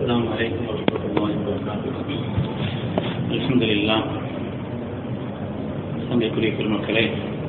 السلام عليكم ورحمة الله وبركاته. الحمد لله. சங்கைக்குரிய பெருமக்களே,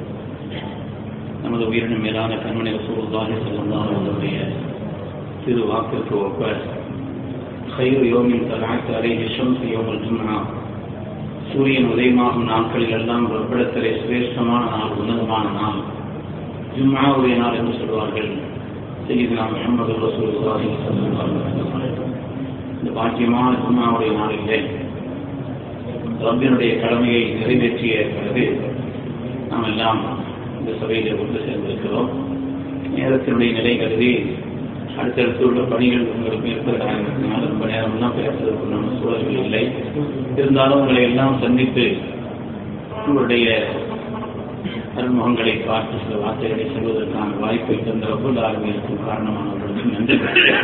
நமது உயிரினும் மேலான கண்மணி ரசூலுல்லாஹி ஸல்லல்லாஹு அலைஹி வஸல்லம் திரு வாக்கிற்கு ஒப்ப கைரு யோமின் தலஅத் அலைஹி ஷம்ஸு யௌமுல் ஜும்ஆ, சூரியன் உதயமாகும் நாட்களில் எல்லாம் ரப்பிடத்திலே சிரேஷ்டமான நாள், உன்னதமான நாள் ஜும்ஆவுடைய நாள் என்று சொல்வார்கள். சய்யிதுனா முஹம்மது ரசூலுல்லாஹி ஸல்லல்லாஹு அலைஹி வஸல்லம் இந்த பாக்கியமான ஜும்ஆவுடைய நாளிலே ரப்பினுடைய கடமையை நிறைவேற்றிய பிறகு நாம் எல்லாம் இந்த சபையில் ஒன்று சேர்ந்திருக்கிறோம். நேரத்தினுடைய நிலை கருதி அடுத்தடுத்து உள்ள பணிகள் உங்களுக்கு இருக்கிறதுனால ரொம்ப நேரம்லாம் பேசுவதற்கு நம்ம சூழல்கள் இல்லை. இருந்தாலும் உங்களை எல்லாம் சந்தித்து உங்களுடைய அருமுகங்களை பார்த்து சில வார்த்தைகளை சொல்வதற்கான வாய்ப்பை தந்த ரப்பல் ஆலமீனுக்கு காரணமானவர்களுக்கு நன்றி.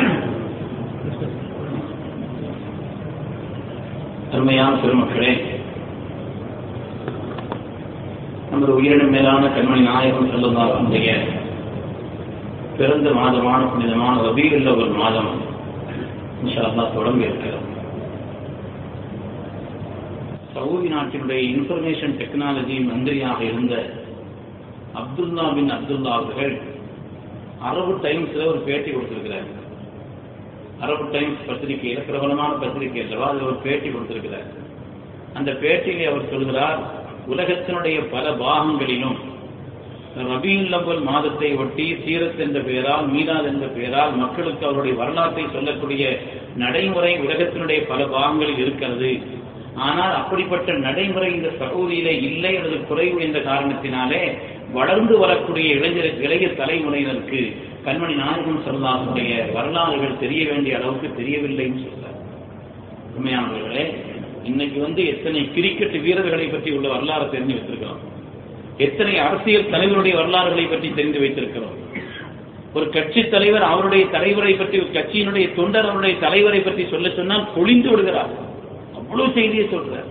அருமையான பெருமக்களே, நமது உயிரினும் மேலான கண்மணி நாயகம் ஸல்லல்லாஹு அலைஹி வஸல்லம் பிறந்த மாதமான புனிதமான ரபீஉல் அவ்வல் மாதம் இன்ஷா அல்லாஹ் தொடங்க இருக்கிறது. சவுதி நாட்டினுடைய இன்ஃபர்மேஷன் டெக்னாலஜி மந்திரியாக இருந்த அப்துல்லா பின் அப்துல்லா அவர்கள் அரபு டைம்ஸ்ல ஒரு பேட்டி கொடுத்திருக்கிறார். அரபு டைம்ஸ் பத்திரிகையில, பிரபலமான பத்திரிகை அல்லவா, அதில் ஒரு பேட்டி கொடுத்திருக்கிறார். அந்த பேட்டியிலே அவர் சொல்கிறார், உலகத்தினுடைய பல பாகங்களிலும் ரபீஉல் அவ்வல் மாதத்தை ஒட்டி சீரத் என்ற பெயரால், மீலாத் என்ற பெயரால் மக்களுக்கு அவருடைய வரலாற்றை சொல்லக்கூடிய நடைமுறை உலகத்தினுடைய பல பாகங்களில் இருக்கிறது. ஆனால் அப்படிப்பட்ட நடைமுறை இந்த சகூதியிலே இல்லை அல்லது குறைவு என்ற காரணத்தினாலே வளர்ந்து வரக்கூடிய இளைய தலைமுறையினருக்கு கண்மணி நாயகம் ஸல்லல்லாஹுடைய வரலாறுகள் தெரிய வேண்டிய அளவுக்கு தெரியவில்லைன்னு சொல்றார். உண்மையானவர்களே, இன்னைக்கு எத்தனை கிரிக்கெட் வீரர்களை பற்றி உள்ள வரலாறு தெரிஞ்சு வைத்திருக்கிறோம், எத்தனை அரசியல் தலைவருடைய வரலாறுகளை பற்றி தெரிந்து வைத்திருக்கிறோம். ஒரு கட்சி தலைவர் அவருடைய தலைவரை பற்றி, ஒரு கட்சியினுடைய தொண்டர் அவருடைய தலைவரை பற்றி சொல்ல சொன்னால் பொழிந்து விடுகிறார், அவ்வளவு செய்தியை சொல்றார்.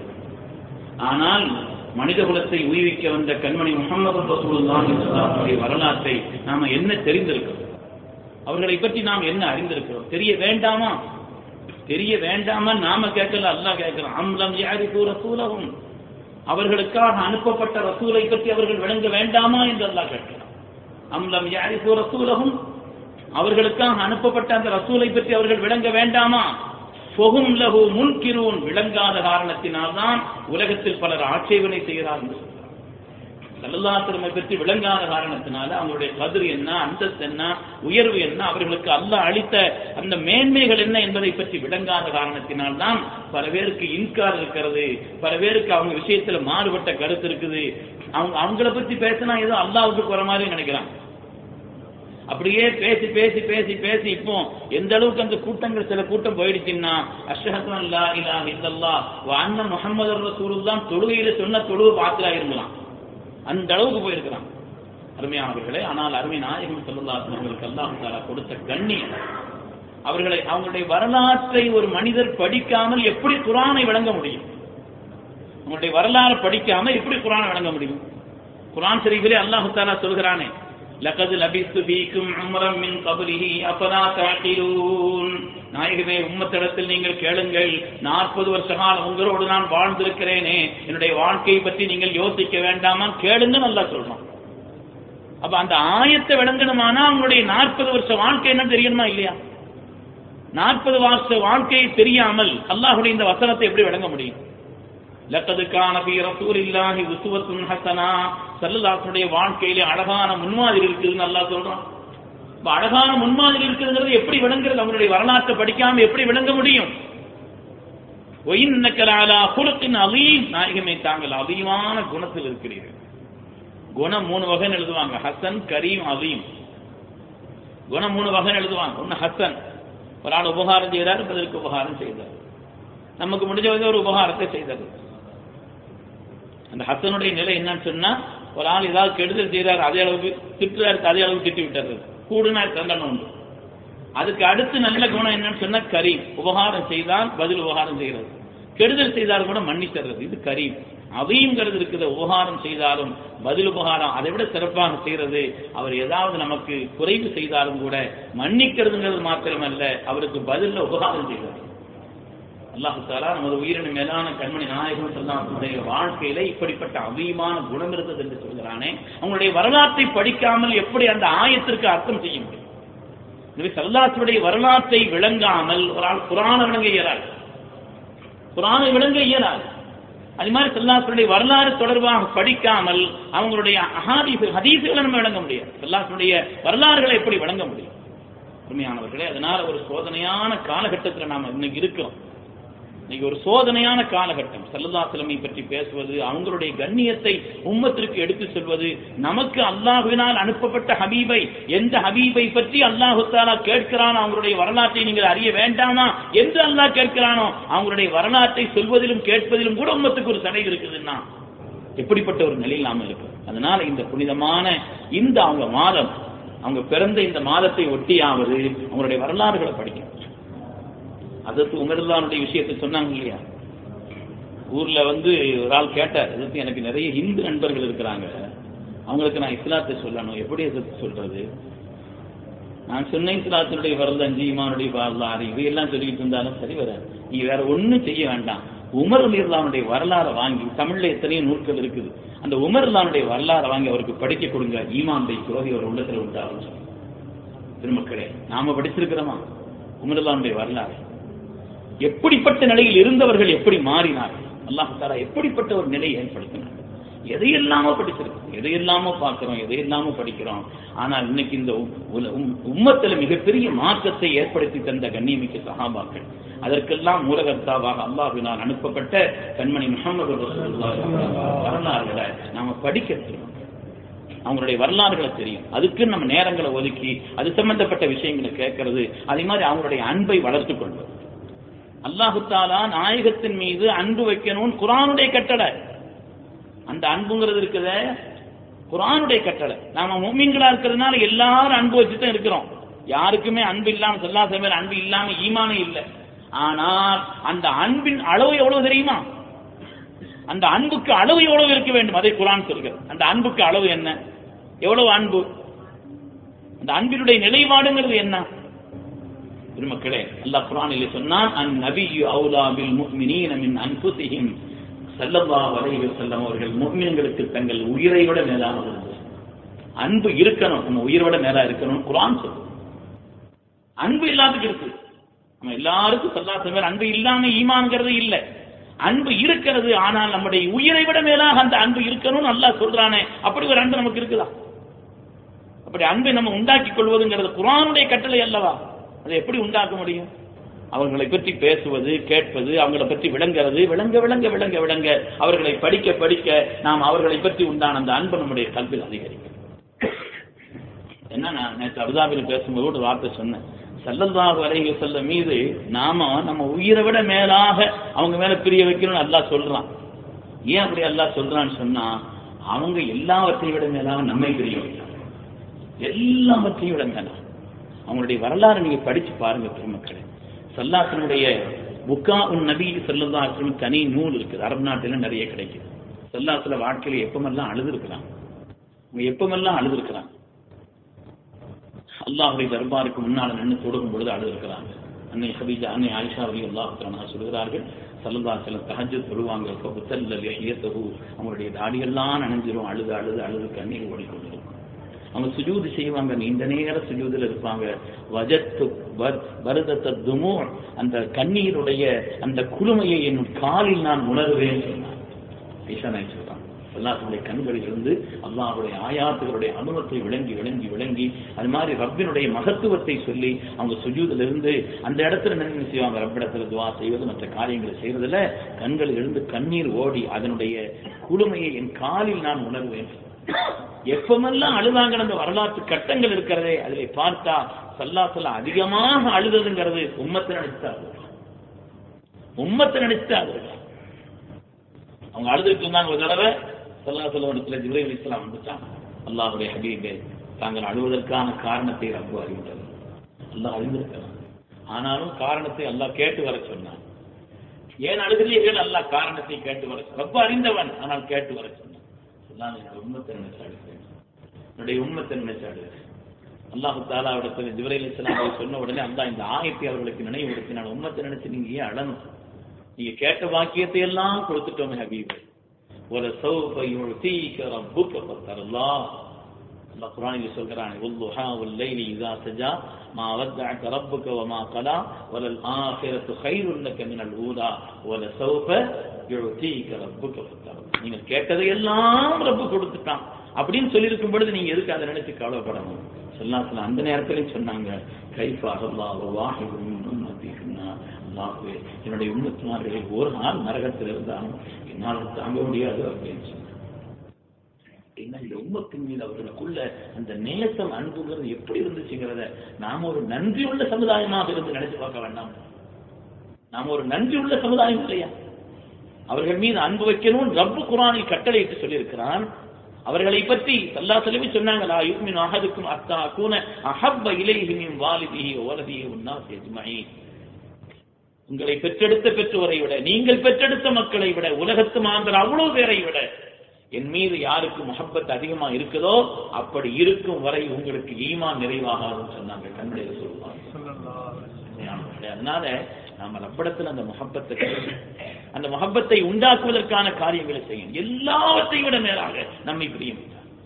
ஆனால் மனித குலத்தை உய்விக்க வந்த கண்மணி முஹம்மது ரசூலுல்லாஹி ஸல்லல்லாஹு அலைஹி வஸல்லம் வரலாற்றை நாம என்ன தெரிந்திருக்கிறோம், அவர்களை பற்றி நாம் என்ன அறிந்திருக்கிறோம்? தெரிய வேண்டாமா? தெரிய வேண்டாமா? நாம கேட்கல, அல்லாஹ் கேட்கிறான். அம்லம் யாரிஃபு ரசூலஹும், அவர்களுக்காக அனுப்பப்பட்ட ரசூலை பற்றி அவர்கள் விளங்க வேண்டாமா என்று அல்லாஹ் கேட்கிறான். அம்லம் யாரிஃபு ரசூலஹும், அவர்களுக்காக அனுப்பப்பட்ட அந்த ரசூலை பற்றி அவர்கள் விளங்க வேண்டாமா? ஃபஹும் லஹு முன்கிரூன், விளங்காத காரணத்தினால்தான் உலகத்தில் பலர் ஆட்சேபனை செய்கிறார்கள். ஸல்லல்லாஹு அலைஹி வஸல்லம் பற்றி விளங்காத காரணத்தினால அவங்களுடைய கதிர் என்ன, அந்தஸ்து என்ன, உயர்வு என்ன, அவர்களுக்கு அல்லாஹ் அளித்த அந்த மேன்மைகள் என்ன என்பதை பற்றி விளங்காத காரணத்தினால்தான் பல பேருக்கு இன்கார் இருக்கிறது, பல பேருக்கு அவங்க விஷயத்துல மாறுபட்ட கருத்து இருக்குது. அவங்கள பத்தி பேசினா ஏதோ அல்லாஹ்வுக்கு போற மாதிரி நினைக்கிறாங்க. அப்படியே பேசி பேசி பேசி பேசி இப்போ எந்த அளவுக்கு அந்த கூட்டங்கள், சில கூட்டம் போயிடுச்சுன்னா அஷ்ஹது அன் லா இலாஹ இல்லல்லாஹ் வ அன்ன முஹம்மதுர் ரசூலுல்லாஹ் தொழுகையில சொன்ன தொழுவு பாத்திரா இருக்கலாம், அந்த அளவுக்கு போயிருக்கிறான். அருமையானவர்களே, ஆனால் அருமை நாயகம் ஸல்லல்லாஹு அலைஹி வஸல்லம் அல்லாஹ் தஆலா கொடுத்த கண்ணியம், அவங்களுடைய வரலாற்றை ஒரு மனிதர் படிக்காமல் எப்படி குர்ஆனை விளங்க முடியும்? அவங்களுடைய வரலாறு படிக்காமல் எப்படி குர்ஆனை விளங்க முடியும்? குர்ஆன் ஷரீஃபிலே அல்லாஹ் தஆலா சொல்கிறானே, லகத் லபிஸ்து ஃபீக்கும் உம்ரன் மின் கப்லிஹி அஃபலா தஅகிலூன், நாயகமே உம்மத்திடத்தில் நீங்கள் கேளுங்கள், 40 வருஷ காலம் உங்களோடு நான் வாழ்ந்திருக்கிறேனே, என்னுடைய வாழ்க்கையை பற்றி நீங்கள் யோசிக்க வேண்டாமா? கேளுங்கன்னு அல்லாஹ் சொல்றான். அப்ப அந்த ஆயத்தை விளங்கணுமானா அவங்களுடைய 40 வருஷ வாழ்க்கை என்ன தெரியணுமா இல்லையா? 40 வருஷ வாழ்க்கையை தெரியாமல் அல்லாஹ்வுடைய இந்த வசனத்தை எப்படி விளங்க முடியும்? லகத் கான ஃபீ ரசூலில்லாஹி உஸ்வத்துன் ஹஸனா, ஸல்லல்லாஹு அலைஹி வாழ்க்கையிலே அழகான முன்மாதிரி இருக்குதுன்னு அல்லாஹ் சொல்றான். இப்ப அழகான முன்மாதிரி இருக்குதுங்கிறது எப்படி விளங்குறது? அவங்களுடைய வரலாற்றை படிக்காம எப்படி விளங்க முடியும்? வ இன்னக லஅலா குலுகின் அலீம், நாயகமே தாங்கள் அதிகமான குணத்தில் இருக்கிறீர்கள். குணம் 3 வகைன்னு எழுதுவாங்க, ஹசன், கரீம், அலீம். குணம் 3 வகைன்னு எழுதுவாங்க. ஒன்னு ஹசன், ஒரு ஆள் உபகாரம் செய்தார், பதிலுக்கு உபகாரம் செய்தார், நமக்கு முடிஞ்ச ஒரு உபகாரத்தை செய்தார். அந்த ஹசனுடைய நிலை என்னன்னு சொன்னா, ஒரு ஆள் ஏதாவது கெடுதல் செய்யறாரு, அதே அளவுக்கு திட்டுறாரு, அதே அளவுக்கு திட்டி விட்டாரு, கூடுனா தண்டனை உண்டு. அதுக்கு அடுத்து நல்ல குணம் என்னன்னு சொன்னா கரீம், உபகாரம் செய்தால் பதில் உபகாரம் செய்யறது, கெடுதல் செய்தாலும் கூட மன்னித்தர்றது, இது கரீம். அதையுங்கிறது இருக்குது, உபகாரம் செய்தாலும் பதில் உபகாரம் அதை விட சிறப்பாக செய்யறது. அவர் ஏதாவது நமக்கு குறைவு செய்தாலும் கூட மன்னிக்கிறதுங்கிறது மாத்திரமல்ல, அவருக்கு பதில உபகாரம் செய்கிறது. அல்லாஹ் தஆலா நமது உயிரின் மேலான கண்மணி நாயகம் ஸல்லல்லாஹு அலைஹி வஸல்லம் வாழ்க்கையில இப்படிப்பட்ட அதிகமான குணம் இருந்தது என்று சொல்கிறானே, அவங்களுடைய வரலாற்றை படிக்காமல் எப்படி அந்த ஆயத்திற்கு அர்த்தம் செய்ய முடியும்? நபி ஸல்லல்லாஹு அலைஹி வஸல்லம் வரலாற்றை விளங்காமல் ஒரு ஆள் குர்ஆனை விளங்க இயலாது. குர்ஆனை விளங்க இயலாது. அது மாதிரி ஸல்லல்லாஹு அலைஹி வஸல்லம் வரலாறு தொடர்பாக படிக்காமல் அவங்களுடைய ஹதீஸ்களை நம்ம விளங்க முடியாது. ஸல்லல்லாஹு அலைஹி வஸல்லம் வரலாறுகளை எப்படி விளங்க முடியும்? உண்மையானவர்களே, அதனால ஒரு சோதனையான காலகட்டத்தில் நாம் இன்னைக்கு இருக்கிறோம். இன்னைக்கு ஒரு சோதனையான காலகட்டம். ஸல்லல்லாஹு அலைஹி வஸல்லம் பற்றி பேசுவது, அவங்களுடைய கண்ணியத்தை உம்மத்திற்கு எடுத்து சொல்வது, நமக்கு அல்லாஹ்வினால் அனுப்பப்பட்ட ஹபீபை, எந்த ஹபீபை பற்றி அல்லாஹ் தஆலா கேட்கிறானோ அவங்களுடைய வரலாற்றை நீங்கள் அறிய வேண்டாமா என்று அல்லாஹ் கேட்கிறானோ அவங்களுடைய வரலாற்றை சொல்வதிலும் கேட்பதிலும் கூட உம்மத்துக்கு ஒரு தடை இருக்குதுன்னா எப்படிப்பட்ட ஒரு நிலையில் நாம இருக்கிறோம். அதனால இந்த புனிதமான இந்த அவங்க மாதம், அவங்க பிறந்த இந்த மாதத்தை ஒட்டியாவது அவங்களுடைய வரலாறுகளை படிக்கணும். அதற்கு உமர்லானுடைய விஷயத்தை சொன்னாங்க இல்லையா, ஊர்ல ஒரு ஆள் கேட்டார், அதற்கு எனக்கு நிறைய இந்து நண்பர்கள் இருக்கிறாங்க, அவங்களுக்கு நான் இஸ்லாத்தை சொல்லணும், எப்படி எதிர்த்து சொல்றது? நான் சொன்ன இஸ்லாத்தினுடைய வரலாறு 5 ஈமானுடைய வரலாறு இவையெல்லாம் சொல்லிட்டு இருந்தாலும் சரி வராது. நீ வேற ஒன்னும் செய்ய வேண்டாம், உமர் ரலியல்லாஹு வரலாறை வாங்கி, தமிழ்ல எத்தனையோ நூல்கள் இருக்குது, அந்த உமர் ரலியல்லாஹு வரலாறை வாங்கி அவருக்கு படிக்க கொடுங்க, ஈமானுடைய குரோதி ஒரு உள்ளத்துல உண்டாகும். திருமக்களே, நாம படிச்சிருக்கிறோமா உமர் ரலியல்லாஹு வரலாறு? எப்படிப்பட்ட நிலையில் இருந்தவர்கள் எப்படி மாறினார்கள், அல்லாஹ் தஆலா எப்படிப்பட்ட ஒரு நிலையை ஏற்படுத்தினார்? எதையெல்லாமோ படிச்சிருக்கோம், எதையெல்லாமோ பார்க்கிறோம், எதையெல்லாமோ படிக்கிறோம். ஆனால் இன்னைக்கு இந்த உம்மத்தில் மிகப்பெரிய மாற்றத்தை ஏற்படுத்தி தந்த கண்ணியமிக்க சஹாபாக்கள், அதற்கெல்லாம் மூலகர்த்தாவாக அல்லாஹ்வினால் அனுப்பப்பட்ட கண்மணி முஹம்மது ரசூலுல்லாஹி வரலாறுகளை நாம படிக்கிறோம், அவங்களுடைய வரலாறுகளை தெரியும். அதுக்கு நம்ம நேரங்களை ஒதுக்கி அது சம்பந்தப்பட்ட விஷயங்களை கேட்கறது, அதே மாதிரி அவங்களுடைய அன்பை வளர்த்துக் கொள்வது. அல்லாஹு தஆலா நாயகத்தின் மீது அன்பு வைக்கணும், குர்ஆனுடைய கட்டளை. அந்த அன்புங்கிறது இருக்குதே குர்ஆனுடைய கட்டளை. நாம முஃமின்களா இருக்கிறதுனால எல்லாரும் அன்பு வச்சுதான் இருக்கிறோம். யாருக்குமே அன்பு இல்லாம ஸல்லல்லாஹு அலைஹி வஸல்லம் அன்பு இல்லாம ஈமானே இல்லை. ஆனால் அந்த அன்பின் அளவு எவ்வளவு தெரியுமா? அந்த அன்புக்கு அளவு எவ்வளவு இருக்க வேண்டும் அதை குர்ஆன் சொல்கிறது. அந்த அன்புக்கு அளவு என்ன, எவ்வளவு அன்பு, அந்த அன்பினுடைய நிலைப்பாடுங்கிறது என்ன? பெருமக்களே, அல்லாஹ் குர்ஆனிலே சொன்னான், அன்-நபிய்யு அவுலா பில் முஃமினீன மின் அன்ஃபுஸிஹிம், ஸல்லல்லாஹு அலைஹி வஸல்லம் அவர்கள் முஃமின்களுக்கு தங்கள் உயிரை விட மேலானது. அன்பு இருக்கணும், நம்ம உயிரை விட மேலா இருக்கணும் குர்ஆன் சொல்லுது. அன்பு எல்லாத்துக்கும் இருக்கு, நம்ம எல்லாருக்கும் ஸல்லல்லாஹு அலைஹி வஸல்லம் அன்பு இல்லாம ஈமான்ங்கிறது இல்லை. அன்பு இருக்கிறது, ஆனால் நம்முடைய உயிரை விட மேலாக அந்த அன்பு இருக்கணும்னு அல்லாஹ் சொல்றானே, அப்படி ஒரு அன்பு நமக்கு இருக்குதா? அப்படி அன்பை நம்ம உண்டாக்கி கொள்வதுங்கிறது குர்ஆனுடைய கட்டளை அல்லவா? அதை எப்படி உண்டாக்க முடியும்? அவர்களை பற்றி பேசுவது, கேட்பது, அவங்களை பற்றி விளங்குறது, விளங்க விளங்க விளங்க விளங்க அவர்களை படிக்க படிக்க நாம் அவர்களை பற்றி உண்டான அந்த அன்பு நம்முடைய கல்வியில் அதிகரிக்கும். என்ன, நான் நேற்று அபுதாபியில் பேசும்போது ஒரு வார்த்தை சொன்னேன், ஸல்லல்லாஹு அலைஹி வஸல்லம் மீது நம்ம உயிரை விட மேலாக அவங்க மேல பிரிய வைக்கணும்னு அல்லாஹ் சொல்றான். ஏன் அப்படி அல்லாஹ் சொல்றான்னு சொன்னா, அவங்க எல்லாவற்றையும் விட மேலாக நம்மை பிரிய வைக்கிறாங்க, எல்லாவற்றையும் விட மேலாக. அவங்களுடைய வரலாறு நீங்க படிச்சு பாருங்க பெருமக்களே. ஸல்லல்லாஹுடைய புகாஉன் நபி ஸல்லல்லாஹு அலைஹி வஸல்லம் தனி நூல் இருக்குது, அரபு நாட்டில நிறைய கிடைக்குது. ஸல்லல்லாஹு வாழ்க்கையில எப்பமெல்லாம் அழுதுருக்கிறாங்க, எப்பமெல்லாம் அழுதுருக்கிறாங்க. அல்லாஹ்வுடைய தர்பாருக்கு முன்னால் நின்று தொடுக்கும் பொழுது அழுதுருக்கிறாங்க. அன்னை ஹதீஜா, அன்னை ஆயிஷா ரலியல்லாஹு அன்ஹா சொல்கிறார்கள், ஸல்லல்லாஹு அலைஹி வஸல்லம் தஹஜ்ஜுத் தொழுவாங்க, அவங்களுடைய தாடியெல்லாம் நனைஞ்சிரும், அழுது அழுது அழுது கண்ணீர் ஓடிக்கொண்டிருக்கும். அவங்க சுஜூது செய்வாங்க, நீண்ட நேர சுஜூதில் இருப்பாங்க. வஜத்து பரதத்த துமூ, அந்த கண்ணீருடைய அந்த குளுமையை என் காலில் நான் உணர்வேன் சொன்னார். ஈஷா நாயகி சொல்றாங்க, அல்லாஹ்வுடைய கண்களில் இருந்து அல்லாஹ்வுடைய ஆயாத்துகளுடைய அனுபவத்தை விளங்கி விளங்கி விளங்கி, அது மாதிரி ரப்பினுடைய மகத்துவத்தை சொல்லி அவங்க சுஜூதில் இருந்து அந்த இடத்துல நின்று செய்வாங்க. ரப்பிடத்துல துவா செய்வது, மற்ற காரியங்களை செய்வதில் கண்களில் இருந்து கண்ணீர் ஓடி அதனுடைய குளுமையை என் காலில் நான் உணர்வேன். எப்பமெல்லாம் அழுதாங்க அந்த வரலாற்று கட்டங்கள் இருக்கிறதே, அதிலே பார்த்தா ஸல்லல்லாஹு அலைஹி வஸல்லம் அதிகமாக அழுதுங்கிறது உம்மத்தை நினைச்சாங்க. அவங்க அழுதுட்டு இருந்தாங்க. ஒரு தடவை ஸல்லல்லாஹு அலைஹி வஸல்லம் ஜிப்ரீல் அலைஹிஸ்ஸலாம் வந்துட்டாங்க, அல்லாஹ்வுடைய ஹபீபே தாங்கள் அழுவதற்கான காரணத்தை ரப்பு அறிந்தார். அல்லாஹ் அறிந்திருக்கிறார், ஆனாலும் காரணத்தை அல்லாஹ் கேட்டு வர சொன்னான். ஏன் அழுகிறீர்கள்? அல்லாஹ் காரணத்தை கேட்டு வர சொன்னான். ரப்பு அறிந்தவன், ஆனால் கேட்டு வர சொன்னான். என்னுடைய உம்மத்தை நினைச்சாடு. அல்லாஹு தஆலா இடத்துல ஜிப்ரீல் அலைஹிஸ்ஸலாம் சொன்ன உடனே அல்லாஹ் இந்த ஆயத்தை அவர்களுக்கு நினைவுபடுத்தினான். உம்மத்தை நினைச்சு நீங்க ஏன் அழணும்? நீங்க கேட்ட வாக்கியத்தை எல்லாம் கொடுத்துட்டோம் ஹபீபே. ஒரு சௌஃப யுதீக ரப்புக ஃபதர்லாஹ். அல்லாஹ் குர்ஆனில் சொல்றான், வல்லுஹா வல்லைலி இதா சஜா மா வத்தஅக ரப்புக வமா கலா வலல் ஆகிரத்து கைருல் லக மினல் ஊலா வல சௌஃப யுதீக ரப்புக ஃபதர்லாஹ். நீங்க கேட்டதை எல்லாம் ரப்பு கொடுத்துட்டான் அப்படின்னு சொல்லியிருக்கும் பொழுது நீங்க எதுக்கு அதை நினைச்சு கவலைப்படணும்? ஸல்லல்லாஹு அந்த நேரத்திலையும் சொன்னாங்க, கைஃப அல்லாஹு வாஹிதுன் மின் உம்மத்தினா, அல்லாஹ்வே என்னுடைய உம்மத்தினர்களில் ஒரு நாள் நரகத்தில் இருந்தாலும் என்னால் தாங்க முடியாது அப்படின்னு சொன்னாங்க. இந்த உம்மத்தின் மீது அவர்களுக்குள்ள அந்த நேசம் அன்புங்கிறது எப்படி இருந்துச்சுங்கிறத நாம ஒரு நன்றியுள்ள சமுதாயமாக இருந்து நினைச்சு பார்க்க வேண்டாம். நாம ஒரு நன்றியுள்ள சமுதாயம் இல்லையா? அவர்கள் மீது அன்பு வைக்கணும் ரப்பு குர்ஆனில் கட்டளையிட்டு சொல்லியிருக்கிறான். அவர்களை பற்றி ஸல்லல்லாஹு அலைஹி வஸல்லம் சொன்னாங்க, லா யுமினு அஹதுக்கும் ஹத்தா அகூன அஹப்ப இலைஹி மின் வாலிதிஹி வ வலதிஹி வன்னாஸி அஜ்மஈன். உங்களை பெற்றெடுத்த பெற்றோரை விட, நீங்கள் பெற்றெடுத்த மக்களை விட, உலகத்து மாந்தர் அவ்வளவு பேரை விட என் மீது யாருக்கு முஹப்பத் அதிகமா இருக்குதோ அப்படி இருக்கும் வரை உங்களுக்கு ஈமான் நிறைவாகாதுன்னு சொன்னாங்க கண்ணுடைய சொல்லுவாங்க. அதனால நாம ரப்பிடத்தில் அந்த முஹப்பத்தை, அந்த முஹப்பத்தை உண்டாக்குவதற்கான காரியங்களை செய்யும். எல்லாவற்றையும் விட மேலாக நம்மை பிரியம்.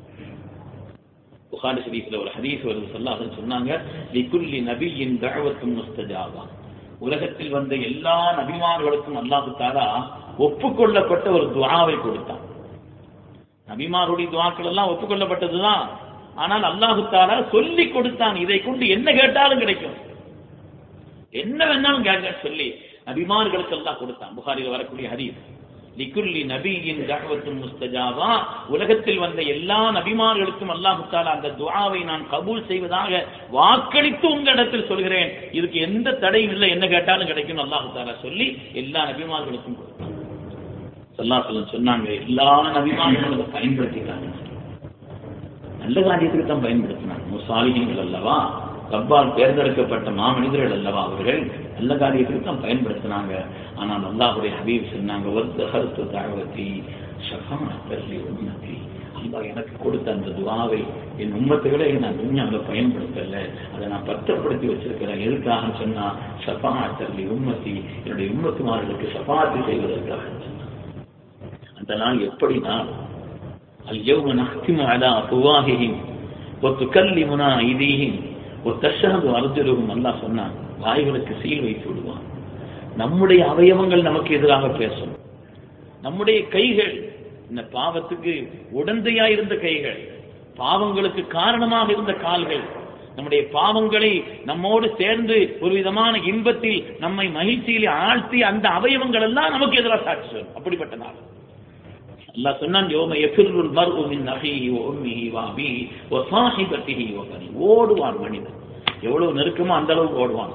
புகாரி ஷரீஃப்ல ஒரு ஹதீஸ் வருது, ஸல்லல்லாஹு அலைஹி வஸல்லம் சொன்னாங்க, லிகுல்லி நபியின் தஅவத்துன் முஸ்தஜாபா. உலகத்தில் வந்த எல்லா நபிமார்களுக்கும் அல்லாஹ் தஆலா ஒப்புக்கொள்ளப்பட்ட ஒரு துஆவை கொடுத்தான். நபிமாருடைய துஆக்கள் எல்லாம் ஒப்புக்கொள்ளப்பட்டதுதான். ஆனால் அல்லாஹ் தஆலா சொல்லி கொடுத்தான், இதை கொண்டு என்ன கேட்டாலும் கிடைக்கும், என்ன வேணாலும் கேட்க சொல்லி நபிமார்களுக்கு எல்லாம் கொடுத்தான். புகாரில் வரக்கூடிய ஹதீஸ், லிகுல்லி நபியின் தஅவத்துன் முஸ்தஜாபா. உலகத்தில் வந்த எல்லா நபிமார்களுக்கும் அல்லாஹ் தஆலா அந்த துஆவை நான் கபூல் செய்வதாக வாக்களித்து உங்களிடத்தில் சொல்கிறேன், இதுக்கு எந்த தடையும் இல்லை, என்ன கேட்டாலும் கிடைக்கும் அல்லாஹ் தஆலா சொல்லி எல்லா நபிமார்களுக்கும் கொடுத்தான். ஸல்லல்லாஹு அலைஹி வஸல்லம் சொன்னாங்க, எல்லா நபிமார்களும் அதை பயன்படுத்திட்டாங்க, நல்ல காரியத்துக்கு தான் பயன்படுத்தினாங்க. சாலிஹீன்கள் அல்லவா, ரப்பால் தேர்ந்தெடுக்கப்பட்ட மாமனிதர்கள் அல்லவா, அவர்கள் நல்ல காரியத்துக்கு தான் பயன்படுத்தினாங்க. ஆனால் அல்லாஹ்வுடைய ஹபீப் சொன்னாங்க, வத்தஹர்து தஅவதி ஷஃபாஅத்தன் லி உம்மதி. அல்லாஹ் எனக்கு கொடுத்த அந்த துஆவை என் உம்மத்துகளை நான் துன்யாவில் பயன்படுத்தல, அதை நான் பத்திரப்படுத்தி வச்சிருக்கிறேன். எதுக்காக சொன்னா, ஷஃபாஅத்தன் லி உம்மதி, என்னுடைய உம்மத்துமார்களுக்கு ஷஃபாஅத் செய்வதற்காக சொன்னாங்க. அந்த நாள் எப்படி நாள், அல்யௌம நஹ்திமு அலா அஃப்வாஹிஹிம் வ துகல்லிமுனா ஐதீஹிம் வ தஷ்ஹது அர்ஜுலுஹும். அல்லாஹ் சொன்னான், வாய்களுக்கு சீல் வைத்து விடுவான். நம்முடைய அவயவங்கள் நமக்கு எதிராக பேசும். நம்முடைய கைகள், இந்த பாவத்துக்கு உடந்தையா இருந்த கைகள், பாவங்களுக்கு காரணமாக இருந்த கால்கள், நம்முடைய பாவங்களை நம்மோடு சேர்ந்து ஒரு விதமான இன்பத்தில் நம்மை மகிழ்ச்சியில் ஆழ்த்தி அந்த அவயவங்கள் எல்லாம் நமக்கு எதிராக சாட்சி சொல்லும். அப்படிப்பட்ட நாள் அல்லாஹ் சொன்னான், யௌம யஃபிருல் மர்உ மின் அஹீஹி வ உம்மிஹி வ அபீஹி வ ஸாஹிபத்திஹி வ பனீஹி. ஓடுவான் மனிதன், எவ்வளவு நெருக்கமோ அந்த அளவுக்கு ஓடுவான்.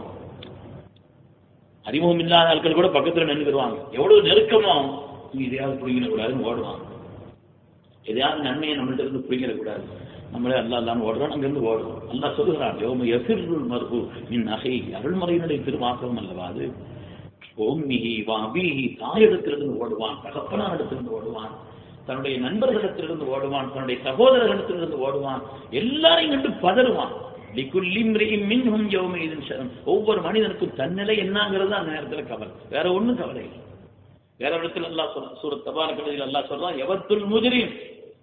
அறிமுகம் இல்லாத ஆட்கள் கூட பக்கத்துல நின்றுடுவாங்க, எவ்வளவு நெருக்கமோ எதையாவது பிடிங்கிடக்கூடாதுன்னு ஓடுவான். எதையாவது நன்மையை நம்மள்ட்ட இருந்து பிடிங்கிடக்கூடாது, நம்மளே அல்லாஹ் இல்லாமல் ஓடுறோம், அங்கிருந்து ஓடுவோம். அல்லாஹ் சொல்லுகிறான், யௌம யஃபிருல் மர்உ மின் அஹீஹி. அருள்மறையினுடைய திருவாசகம் அல்லவா அது. உம்மிஹி வ அபீஹி, தாயிடத்திலிருந்து ஓடுவான், தகப்பனாரிடத்திலிருந்து ஓடுவான், தன்னுடைய நண்பர்களிடத்திலிருந்து ஓடுவான், தன்னுடைய சகோதரர்களிடத்திலிருந்து ஓடுவான், எல்லாரையும் கண்டு பதறுவான். லிகுல்லி இம்ரிஇன் மின்ஹும் யௌமஇதின் ஷஅன். ஒவ்வொரு மனிதனுக்கும் தன்னிலை என்னங்கிறது அந்த நேரத்தில் கவலை, வேற ஒண்ணும் கவலை இல்லை. வேற இடத்துல அல்லாஹ் சொல்றான், சூரத் தபாரக் அல்லாஹ் சொல்றான், யவத்துல் முஜ்ரிம்,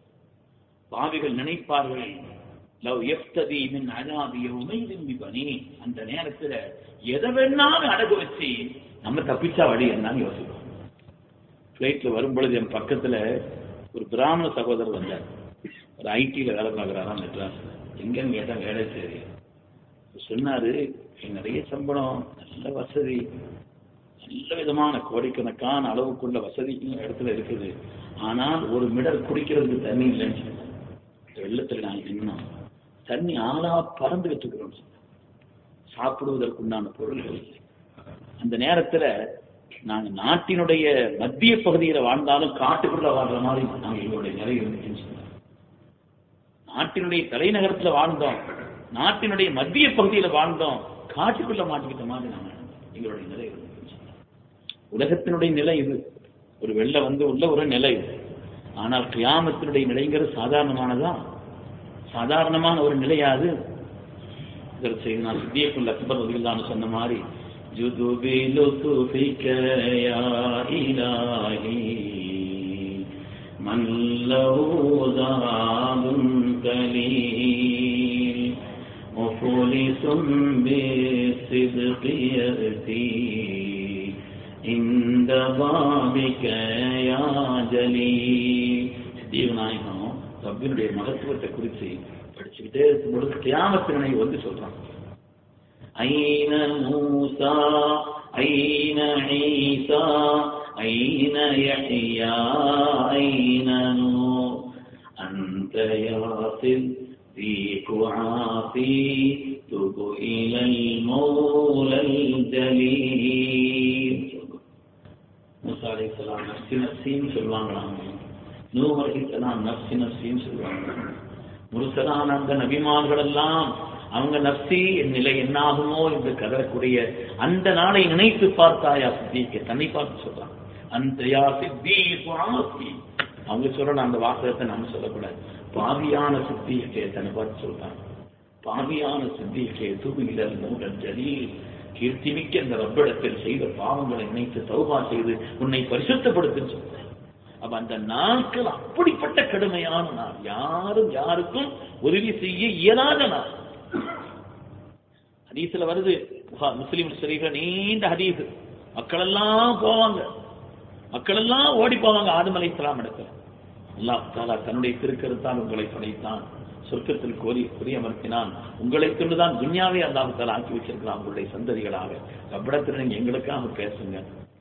பாவிகள் நினைப்பார்கள், லவ் யஃப்ததி மின் அஸாபி யௌமஇதின் பிபனி. அந்த நேரத்துல எதை வேணாலும் அடகு வச்சு நம்ம தப்பிச்சா வழி என்னன்னு யோசிப்போம். பிளைட்ல வரும் பொழுது என் பக்கத்துல ஒரு பிராமண சகோதரர் வந்தார். ஒரு ஐடில வேலை பார்க்குறாராம் மெட்ராஸ். எங்கன்னு கேட்டா வேலை சரி சொன்னாரு, நிறைய சம்பளம், நல்ல வசதி, நல்ல விதமான கோடிக்கணக்கான அளவுக்குள்ள வசதி இடத்துல இருக்குது. ஆனால் ஒரு மிடர் குடிக்கிறதுக்கு தண்ணி இல்லைன்னு சொன்னார். வெள்ளத்துல நாங்கள் நின்னோம், தண்ணி ஆளா பறந்துகிட்டு இருக்கிறோம், சாப்பிடுவதற்குண்டான பொருள்கள் இல்லை. அந்த நேரத்துல நாங்க நாட்டினுடைய மத்திய பகுதியில வாழ்ந்தாலும் காட்டுக்குள்ள வாழ்ற மாதிரி நாங்க எங்களுடைய நிலை இருந்துச்சுன்னு சொன்னாங்க. நாட்டினுடைய தலைநகரத்துல வாழ்ந்தோம், நாட்டினுடைய மத்திய பகுதியில வாழ்ந்தோம், காட்டுக்குள்ள மாட்டிக்கிட்ட மாதிரி நாங்க எங்களுடைய நிலை இருந்துச்சுன்னு சொன்னாங்க. உலகத்தினுடைய நிலை இது, ஒரு வெள்ளம் வந்து உள்ள ஒரு நிலை. ஆனால் கியாமத்தினுடைய நிலைங்கிறது சாதாரணமானதான், சாதாரணமான ஒரு நிலையாது. இதற்கு நான் சித்தியக்குள் அக்பர் ரலியல்லாஹு அன்ஹு சொன்ன மாதிரி, أسجد بلطفك يا إلهي من له ذاب قليل مخلص بالصدق يأتي عند بابك يا جليل. தீவநாயகம் ரப்பினுடைய மகத்துவத்தை குறித்து படிச்சுக்கிட்டே இருக்கும்பொழுது கியாமத்தினை வந்து சொல்றான். ஐன மூசா ஐன ஈசா ஐன யஹ்யா ஐன நூஹ் அன்த யாசில் فيك عافي تب إلى المولى الجليل. மூசா அலைஹிஸ்ஸலாம் நஃப்ஸி நஃப்ஸின்னு சொல்லுவாங்களாம். நூஹ் அலைஹிஸ்ஸலாம் நஃப்ஸி நஃப்ஸின்னு சொல்லுவாங்க. முர்சலான அந்த நபிமார்கள் எல்லாம் அவங்க நஃப்ஸி நிலை என்னாகுமோ என்று கதறக்கூடிய அந்த நாளை நினைத்து பார்த்தாயா சித்திக்க தன்னை பார்த்து சொல்றாங்க. அந்த யா சித்திக்கு ஆஃபி அவங்க சொல்ற அந்த வாசகத்தை நம்ம சொல்லக்கூடாது. பாவியான சித்திக்கே தன்னை பார்த்து சொல்றாங்க. பாவியான சித்திக்கே தூபிலல் மூடல் ஜலீல் கீர்த்திமிக்க அந்த ரப்பிடத்தில் செய்த பாவங்களை நினைத்து தௌபா செய்து உன்னை பரிசுத்தப்படுத்துன்னு சொல்றேன். அப்ப அந்த நாட்கள் அப்படிப்பட்ட கடுமையான நாள், யாரும் யாருக்கும் உதவி செய்ய இயலாத நாள். ஹதீஸ்ல வருது, முஸ்லிம் ஷரீஃப்ல நீண்ட ஹதீஸ். மக்கள் எல்லாம் போவாங்க, மக்கள் எல்லாம் ஓடி போவாங்க ஆதம் அலைஹிஸ்ஸலாம் இடத்துல. அல்லாஹ் தஆலா தன்னுடைய திருக்கருத்தால் உங்களை படைத்தான், சொர்க்கத்தில் குறியமர்த்தினான், உங்களை கொண்டுதான் துன்யாவை அல்லாஹ் தஆலா ஆக்கி வச்சிருக்கிறான் உங்களுடைய சந்ததிகளாக. ரப்பிடத்தில் நீங்க எங்களுக்காக பேசுங்க.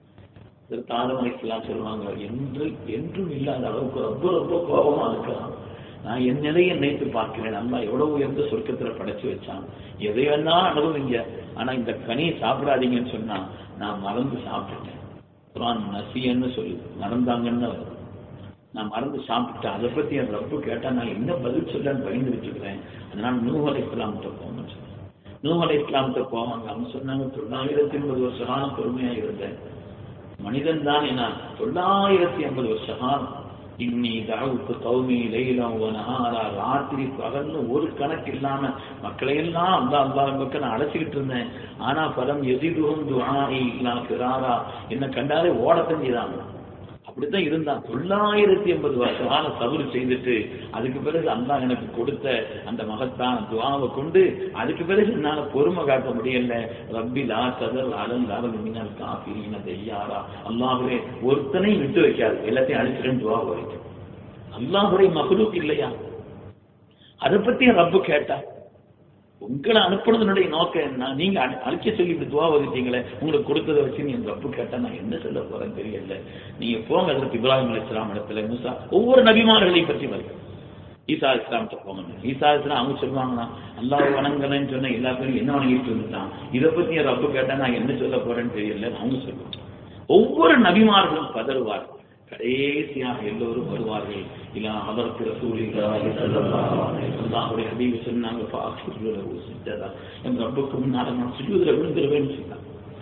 ஆதம் அலைஹிஸ்ஸலாம் சொல்லுவாங்க, என்றும் இல்லாத அளவுக்கு ரொம்ப கோபமா இருக்கலாம். நான் என் நிலையை நினைத்து பார்க்கிறேன். அல்லாஹ் எவ்வளவு உயர்ந்த சொர்க்கத்துல படைச்சு வச்சான், எதை வேணா அனுபவிங்க, ஆனா இந்த கனியை சாப்பிடாதீங்கன்னு சொன்னா நான் மறந்து சாப்பிட்டுட்டேன். குர்ஆன் நசியன்னு சொல்லி மறந்தாங்கன்னு நான் மறந்து சாப்பிட்டேன். அதை பத்தி என் ரப்பு கேட்டா நான் என்ன பதில் சொல்லன்னு பயந்து வச்சுக்கிறேன். அதனால நூஹ் அலைஹிஸ்ஸலாம்கிட்ட போங்கன்னு சொன்னேன். நூஹ் அலைஹிஸ்ஸலாம்கிட்ட போவாங்க. அவங்க சொன்னாங்க, 980 வருஷ காலம் பொறுமையா இருந்தேன். மனிதன் தான் என்ன 980 வருஷ காலம் இன்னி தஅவுத்து கௌமி லைலா வ நஹாரா, ராத்திரி பகல்னு ஒரு கணக்கு இல்லாம மக்களையெல்லாம் அல்லாஹ் பக்கம் நான் அழைச்சிக்கிட்டு இருந்தேன். ஆனா பலம் யஸிதுஹும் துஆஇ இல்லா ஃபிராரா, என்ன கண்டாலே ஓடத்தான் செய்தாங்க. அப்படித்தான் இருந்தான். 980 வருஷ காலம் சபுர் செய்துட்டு அதுக்கு பிறகு அல்லாஹ் எனக்கு கொடுத்த அந்த மகத்தான துஆவை கொண்டு அதுக்கு பிறகு என்னால பொறுமை காட்ட முடியல. ரப்பி லா ததர் அலல் அலல் மினல் காஃபிரீன தய்யாரா, அல்லாஹ்வே ஒருத்தனை விட்டு வைக்காது, எல்லாத்தையும் அழிச்சிட்டு துஆ வரைக்கும். அல்லாஹ்வுடைய மக்லூக் இல்லையா? அதை பத்தி ரப்பு கேட்டா, உங்களை அனுப்புனதனுடைய நோக்கம் என்ன? நீங்க அழிக்க சொல்லி இப்படி துவா வகிட்டீங்களே, உங்களுக்கு கொடுத்ததை வச்சு நீங்க ரப்பு கேட்டா நான் என்ன சொல்ல போறேன்னு தெரியல. நீங்க போங்க அதற்கு இப்ராஹிம் அலைஹிஸ்ஸலாம் இடத்துல, மூசா, ஒவ்வொரு நபிமார்களையும் பற்றி வருது. ஈசா அலைஹிஸ்ஸலாம்கிட்ட போங்க. ஈசா அலைஹிஸ்ஸலாம் அவங்க சொல்லுவாங்கன்னா, அல்லாஹ் வணங்கலன்னு சொன்ன எல்லா பேரும் என்ன வணங்கிட்டு வந்துட்டான், இதை பத்தி என் ரப்பு கேட்டா நான் என்ன சொல்ல போறேன்னு தெரியல அவங்க சொல்லுவாங்க. ஒவ்வொரு நபிமார்களும் பதறுவார்கள். கடைசியாக எல்லோரும் வருவார்கள். இல்லா ஹதரத் ரசூலுல்லாஹி ஸல்லல்லாஹு அலைஹி வஸல்லம் அவருடைய ஹபீப் சொன்னாங்க, ஃபாக்ஷுரு லஹு சுஜதா, என் ரப்புக்கு முன்னால நான் சுஜூதுல விழுந்துருவேன்னு சொன்னாங்க.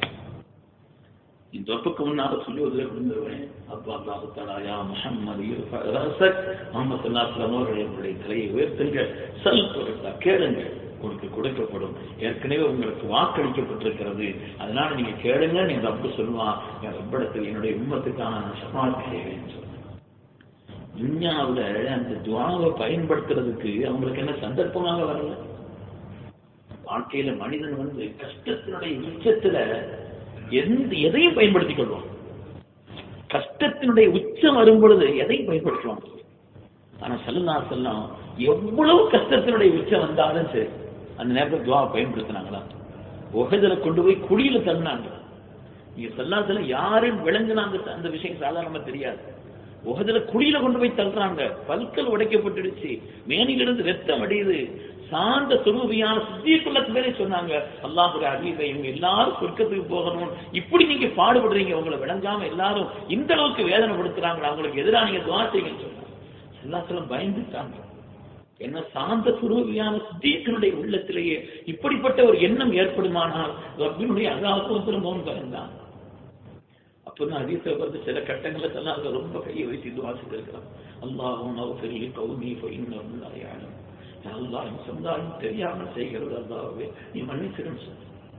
இந்த ரப்புக்கு முன்னால சுஜூதுல விழுந்துருவேன். அப்ப அல்லாஹ் தஆலா யா முஹம்மது இர்ஃபா ரஸக், முஹம்மது ஸல்லல்லாஹு அலைஹி வஸல்லம் அவர்களுடைய தலையை உயர்த்துங்க, சல் கொடுத்தா கேளுங்க உங்களுக்கு கொடுக்கப்படும், ஏற்கனவே உங்களுக்கு வாக்களிக்கப்பட்டிருக்கிறது, அதனால நீங்க கேளுங்க. நீங்க ரப்பு சொல்லுவான், என் ரப்பிடத்தில் என்னுடைய உம்மத்துக்கான நான் ஷஃபாஅத் செய்வேன்னு சொல்றேன். துன்யாவுல அந்த துஆவை பயன்படுத்துறதுக்கு அவங்களுக்கு என்ன சந்தர்ப்பமாக வரல. வாழ்க்கையில மனிதன் கஷ்டத்தினுடைய உச்சத்துல எதையும் பயன்படுத்திக் கொள்வான். கஷ்டத்தினுடைய உச்சம் வரும் பொழுது எதையும் பயன்படுத்துவான். ஆனா ஸல்லல்லாஹு அலைஹி வஸல்லம் எவ்வளவு கஷ்டத்தினுடைய உச்சம் வந்தாலும் சரி அந்த நேரத்தில் துஆவை பயன்படுத்தினாங்களா? உஹதுல கொண்டு போய் குழியில தள்ளினாங்க. நீங்க ஸல்லல்லாஹு அலைஹி வஸல்லம் யாரும் விளங்குனாங்க அந்த விஷயம் சாதாரணமா தெரியாது. உஹதுல குழியில கொண்டு போய் தள்ளுறாங்க, பல்கள் உடைக்கப்பட்டுடுச்சு, மேனிலிருந்து ரத்தம் அடியுது. சாந்த சுரூபியான சித்திக்குள்ள பேரே சொன்னாங்க, அல்லாஹ்வுடைய ஹபீபே இவங்க எல்லாரும் சொர்க்கத்துக்கு போகணும், இப்படி நீங்க பாடுபடுறீங்க, உங்களை விளங்காம எல்லாரும் இந்த அளவுக்கு வேதனைப்படுத்துறாங்க, அவங்களுக்கு எதிராக நீங்க துஆ செய்யுங்கன்னு சொன்னாங்க. ஸல்லல்லாஹு அலைஹி வஸல்லம் பயந்துட்டாங்க. என்ன சாந்த சுரூபியான சித்தியினுடைய உள்ளத்திலேயே இப்படிப்பட்ட ஒரு எண்ணம் ஏற்படுமானால் ரப்பினுடைய அஸாபுக்கு திரும்பவும் பயந்தான். அப்பதான் ஹதீஸ்ல வந்து சில கட்டங்களை எல்லாம் ரொம்ப கையை வைத்து துஆ செய்திருக்கிறான். அல்லாஹும்ம ஃபிர் லி கௌமி ஃபஇன்னஹும் லா யஅலமூன், அல்லாஹ் சமுதாயம் தெரியாமல் செய்கிறது, அல்லாஹ்வே நீ மன்னிச்சிருன்னு சொல்லு.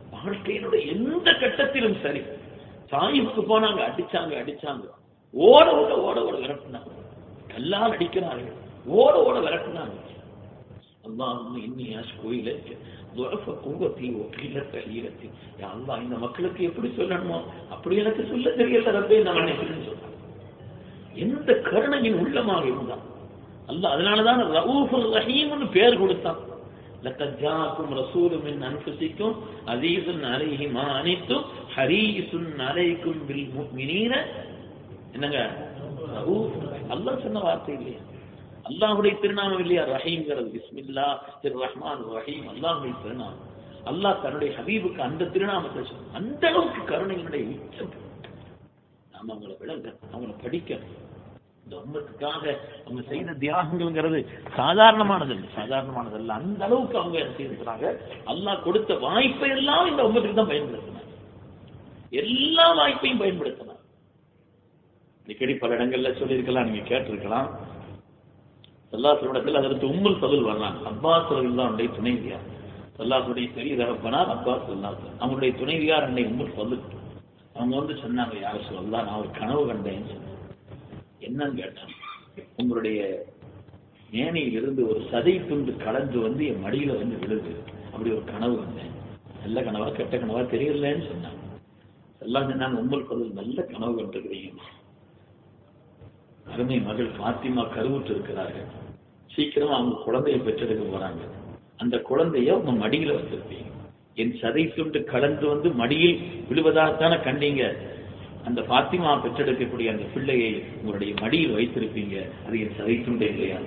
வாழ்க்கையினுடைய எந்த கட்டத்திலும் சரி, தாயிஃபுக்கு போனாங்க, அடிச்சாங்க, ஓட விரட்டினாங்க, கல்லால் அடிக்கிறார்கள், ஓட விரட்டினாங்க. அல்லாஹும்ம இன்னி அஷ்கு இலைக்க ضعف قوتي وقلة حيلتي. யா அல்லாஹ், இந்த மக்களுக்கு எப்படி சொல்லணுமோ அப்படி எனக்கு சொல்ல தெரியல ரப்பே, நான் நினைக்கிறேன்னு சொன்னாங்க. எந்த கருணையின் உள்ளமாக இருந்தான் அல்லாஹ். அதனாலதான் ரഊஃபுர் ரஹீம்னு பேர் கொடுத்தான். லக்கத் ஜாஅக்கும் ரசூலும் மின் அன்ஃபுசிக்கும் அஸீஸுன் அலைஹி மா அனித்தும் ஹரீஸுன் அலைக்கும் பில் முஃமினீன. என்னங்க ரഊஃப்? அல்லாஹ் சொன்ன வார்த்தை இல்லையா? அல்லாஹ்வுடைய திருநாமம் இல்லையா ரஹீம்ங்கிறது? பிஸ்மில்லாஹிர் ரஹ்மானிர் ரஹீம், அல்லாஹ்வுடைய திருநாமம். அல்லாஹ் தன்னுடைய ஹபீபுக்கு அந்த திருநாமத்தை சொன்ன. அந்த அளவுக்கு கருணையினுடைய உச்சம். நாம அவங்களை விளங்க, அவங்களை படிக்க, இந்த உம்மத்துக்காக அவங்க செய்த தியாகங்கள்ங்கிறது சாதாரணமானதல்ல. அந்த அளவுக்கு அவங்க செய்திருக்கிறாங்க. அல்லாஹ் கொடுத்த வாய்ப்பை எல்லாம் இந்த உம்மத்துக்கு தான் பயன்படுத்தினார். எல்லா வாய்ப்பையும் பயன்படுத்தினார். அடிக்கடி பல இடங்கள்ல சொல்லியிருக்கலாம், நீங்க கேட்டிருக்கலாம். ஸல்லல்லாஹு அதற்கு உம்முல் ஃபதுல் வர்றாங்க. அப்பாஸ் ரலியல்லாஹு துணைவியார், ஸல்லல்லாஹுடைய பெரிய தகப்பனார் அப்பாஸ் ரலியல்லாஹு, அவங்களுடைய துணைவியார் அன்னை உம்முல் ஃபதுல். அவங்க சொன்னாங்க, யா ரசூலல்லாஹ், நான் ஒரு கனவு கண்டேன்னு சொன்னாங்க. என்னன்னு கேட்டாங்க, உங்களுடைய மேனையிலிருந்து ஒரு சதை துண்டு கலந்து என் மடியில விழுது, அப்படி ஒரு கனவு கண்டேன். நல்ல கனவா கெட்ட கனவா தெரியலன்னு சொன்னாங்க. எல்லாம் சொன்னாங்க, உம்முல் ஃபதுல் நல்ல கனவு கண்டிருக்கிறீங்க. அருமை மகள் ஃபாத்திமா கருவுற்று இருக்கிறார்கள். சீக்கிரமா அவங்க குழந்தையை பெற்றெடுக்க போறாங்க. அந்த குழந்தைய உங்க மடியில வச்சிருப்பீங்க. என் சதை துண்டு கலந்து மடியில் விழுவதாகத்தானே கண்டீங்க. அந்த ஃபாத்திமா பெற்றெடுக்கக்கூடிய அந்த பிள்ளையை உங்களுடைய மடியில் வைத்திருப்பீங்க. அது என் சதை துண்டே இல்லையா?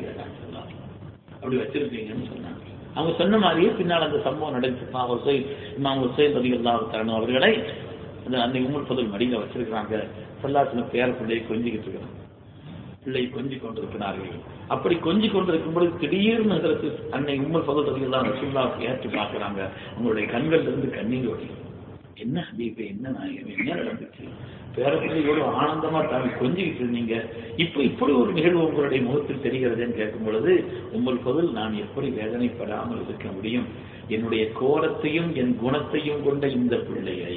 அப்படி வச்சிருப்பீங்கன்னு சொன்னாங்க. அவங்க சொன்ன மாதிரியே பின்னால் அந்த சம்பவம் நடந்துச்சு. இமாம் ஹுசைன் ரலியல்லாஹு தஆலா அவர்களை அந்த அன்னை உம்முல் ஃபதுல் மடியில வச்சிருக்கிறாங்க. ஸல்லல்லாஹு பேர பிள்ளையை கொஞ்சிக்கிட்டு இருக்கிறாங்க. பிள்ளை கொஞ்சிக் கொண்டிருக்கிறார்கள். அப்படி கொஞ்சிக் கொண்டிருக்கும் பொழுது திடீர்னு அன்னை உம்முல் ஃபதுல் ரலியல்லாஹு ரசூலுல்லாஹ் ஏற்று பார்க்கிறாங்க. அவங்களுடைய கண்கள் இருந்து கண்ணீர் வடியும். என்ன ஹபீபே, என்ன நாயகமே, என்ன நடந்துச்சு? பேரப்பிள்ளையோடு ஆனந்தமா தாங்க கொஞ்சிக்கிட்டு இருந்தீங்க, இப்ப இப்படி ஒரு நிகழ்வு உங்களுடைய முகத்தில் தெரிகிறதுன்னு கேட்கும் பொழுது உம்முல் ஃபதுல், நான் எப்படி வேதனைப்படாமல் இருக்க முடியும்? என்னுடைய கோலத்தையும் என் குணத்தையும் கொண்ட இந்த பிள்ளையை,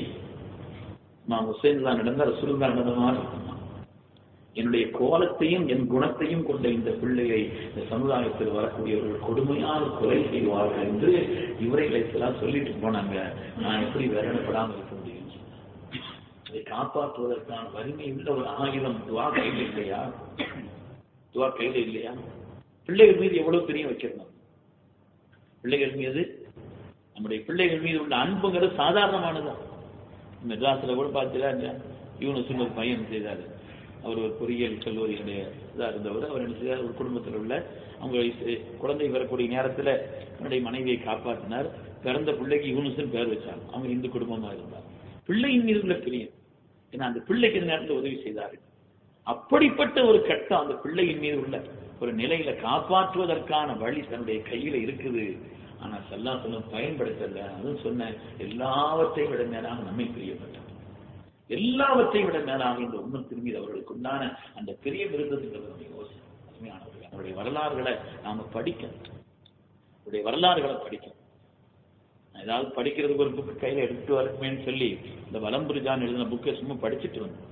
இமாம் ஹுசைன் தான் நடந்த ரசூலுல்லாஹ் நடந்த மாதிரி இருக்குமா? என்னுடைய கோலத்தையும் என் குணத்தையும் கொண்ட இந்த பிள்ளையை இந்த சமுதாயத்தில் வரக்கூடியவர்கள் கொடுமையான கொலை செய்வார்கள் என்று இவரைகளெல்லாம் சொல்லிட்டு போனாங்க. நான் எப்படி வேதனைப்படாமல் இருக்க முடியும்? அதை காப்பாற்றுவதற்கான வலிமை உள்ள ஒரு ஆயுதம் துவா கையில் இல்லையா? துவா கையில் இல்லையா? பிள்ளைகள் மீது எவ்வளவு பெரிய வைக்கணும். பிள்ளைகள் மீது, நம்முடைய பிள்ளைகள் மீது உள்ள அன்புங்கிறது சாதாரணமானதான். மெட்ராஸ்ல கூட பார்த்தீங்களா, யூனுஸ் ஒரு பையன் செய்தாரு. அவர் ஒரு பொறியியல் கல்லூரியுடைய இதாக இருந்தவர். அவர் என்ன செய்தார், ஒரு குடும்பத்தில் உள்ள அவங்க குழந்தை வரக்கூடிய நேரத்தில் என்னுடைய மனைவியை காப்பாற்றினார். பிறந்த பிள்ளைக்கு யூனுஸ்ன்னு பேர் வச்சாங்க. அவங்க இந்து குடும்பமா இருந்தார். பிள்ளையின் மீது உள்ள பிரியம், ஏன்னா அந்த பிள்ளைக்கு இந்த நேரத்தில் உதவி செய்தார்கள். அப்படிப்பட்ட ஒரு கட்டம் அந்த பிள்ளையின் மீது உள்ள ஒரு நிலையில காப்பாற்றுவதற்கான வழி தன்னுடைய கையில இருக்குது. ஆனா ஸல்லல்லாஹு பயன்படுத்தல. அதுவும் சொன்ன எல்லாவற்றையும் விட மேலாக நம்மை பிரியப்பட்டார். எல்லாவற்றையும் விட மேலாக இந்த உம்மத்தின் மீது அவர்களுக்கு உண்டான அந்த பெரிய விருந்ததுங்கிறது நம்ம யோசனை. அருமையானவர்கள், அவருடைய வரலாறுகளை நாம படிக்கணும். அவருடைய வரலாறுகளை படிக்கணும். ஏதாவது படிக்கிறதுக்கு ஒரு புக்கு கையில எடுத்துட்டு வரணுமேன்னு சொல்லி இந்த வலம்புரிஜான் எழுதின புக்கை சும்மா படிச்சுட்டு வந்தோம்.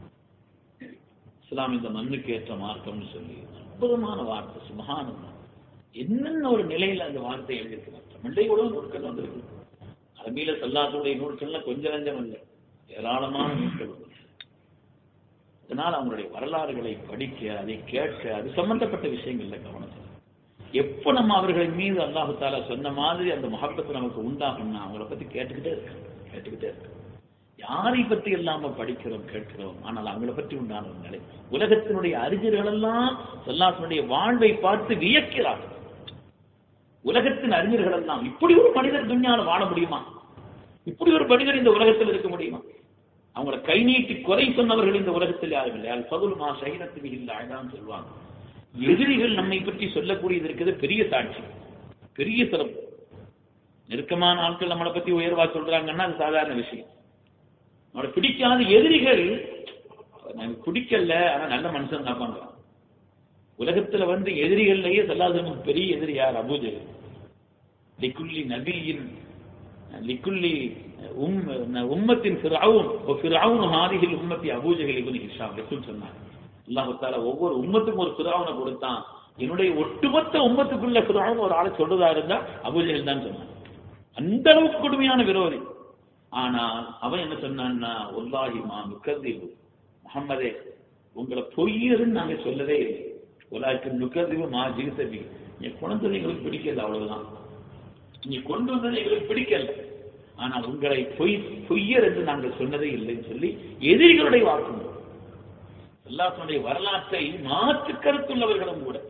இஸ்லாம் இந்த மண்ணுக்கு ஏற்ற மார்க்கம்னு சொல்லி அற்புதமான வார்த்தை. சுபஹானல்லாஹ், என்னென்ன ஒரு நிலையில அந்த வார்த்தை எழுதியிருக்கிறார். தமிழை கூட நூல்கள் வந்திருக்கு. அரபியில ஸல்லல்லாஹுடைய நூல்கள்லாம் கொஞ்சம் நஞ்சம் இல்லை, ஏராளமான நூல்கள். அதனால் அவங்களுடைய வரலாறுகளை படிக்க, அதை கேட்க, அது சம்பந்தப்பட்ட விஷயங்கள்ல கவனம். எப்ப நம்ம அவர்களின் மீது அல்லாஹு தஆலா சொன்ன மாதிரி அந்த முஹப்பத் நமக்கு உண்டாகும்னா அவங்கள பத்தி கேட்டுக்கிட்டே இருக்கு. யாரை பற்றி இல்லாம படிக்கிறோம், கேட்கிறோம், ஆனால் அவங்களை பற்றி உண்டான ஒரு நிலை. உலகத்தினுடைய அறிஞர்கள் எல்லாம் ஸல்லல்லாஹுடைய வாழ்வை பார்த்து வியக்கிறார்கள். உலகத்தின் அறிஞர்கள் எல்லாம், இப்படி ஒரு மனிதர் துன்யால வாழ முடியுமா? இப்படி ஒரு மனிதர் இந்த உலகத்தில் இருக்க முடியுமா? அவங்களை கை நீட்டி குறை சொன்னவர்கள் இந்த உலகத்தில் யாரும் இல்லை. அது பகுல்மா சைனத்துக்கு இல்லை அழகான்னு சொல்லுவாங்க. எதிரிகள் நம்மை பற்றி சொல்லக்கூடியது இருக்கிறது பெரிய சாட்சி, பெரிய சிறப்பு. நெருக்கமான ஆட்கள் நம்மளை பத்தி உயர்வா சொல்றாங்கன்னா அது சாதாரண விஷயம். நம்மளை பிடிக்காத எதிரிகள், நமக்கு பிடிக்கல ஆனா நல்ல மனுஷன் காப்பாங்க. உலகத்துல எதிரிகள்லயே ஸல்லல்லாஹு பெரிய எதிரி யார்? அபூஜஹல். லிகுல்லி நபியின் லிக்குல்லி உம்மத்தின் ஃபிர்அவுன் வ ஃபிர்அவுன் ஹாதிஹில் உம்மத்தி அபூஜஹல் இப்னு ஹிஷாம் ரசூல் சொன்னார். அல்லாஹ் தஆலா ஒவ்வொரு உம்மத்துக்கும் ஒரு ஃபிர்அவுனை கொடுத்தான். என்னுடைய ஒட்டுமொத்த உம்மத்துக்குள்ள ஃபிர்அவுன் ஒரு ஆளை சொல்றதா இருந்தா அபூஜஹல் தான் சொன்னான். அந்த அளவுக்கு கொடுமையான விரோதி. ஆனால் அவன் என்ன சொன்னான்னா, வல்லாஹி மா நுகதிபு, முஹம்மதே உங்களை பொய்யருன்னு நாங்க சொல்லவே இல்லை. உலகின் நுகதிபு மா ஜிகதபி, நீ கொண்டு வந்தது எங்களுக்கு பிடிக்கல, அவ்வளவுதான். நீ கொண்டு வந்தது எங்களுக்கு பிடிக்கல, ஆனால் உங்களை பொய்யர் என்று நாங்கள் சொன்னதே இல்லைன்னு சொல்லி எதிரிகளுடைய வாக்கு. அல்லாஹ்வுடைய வரலாற்றை மாற்று கருத்துள்ளவர்களும் கூட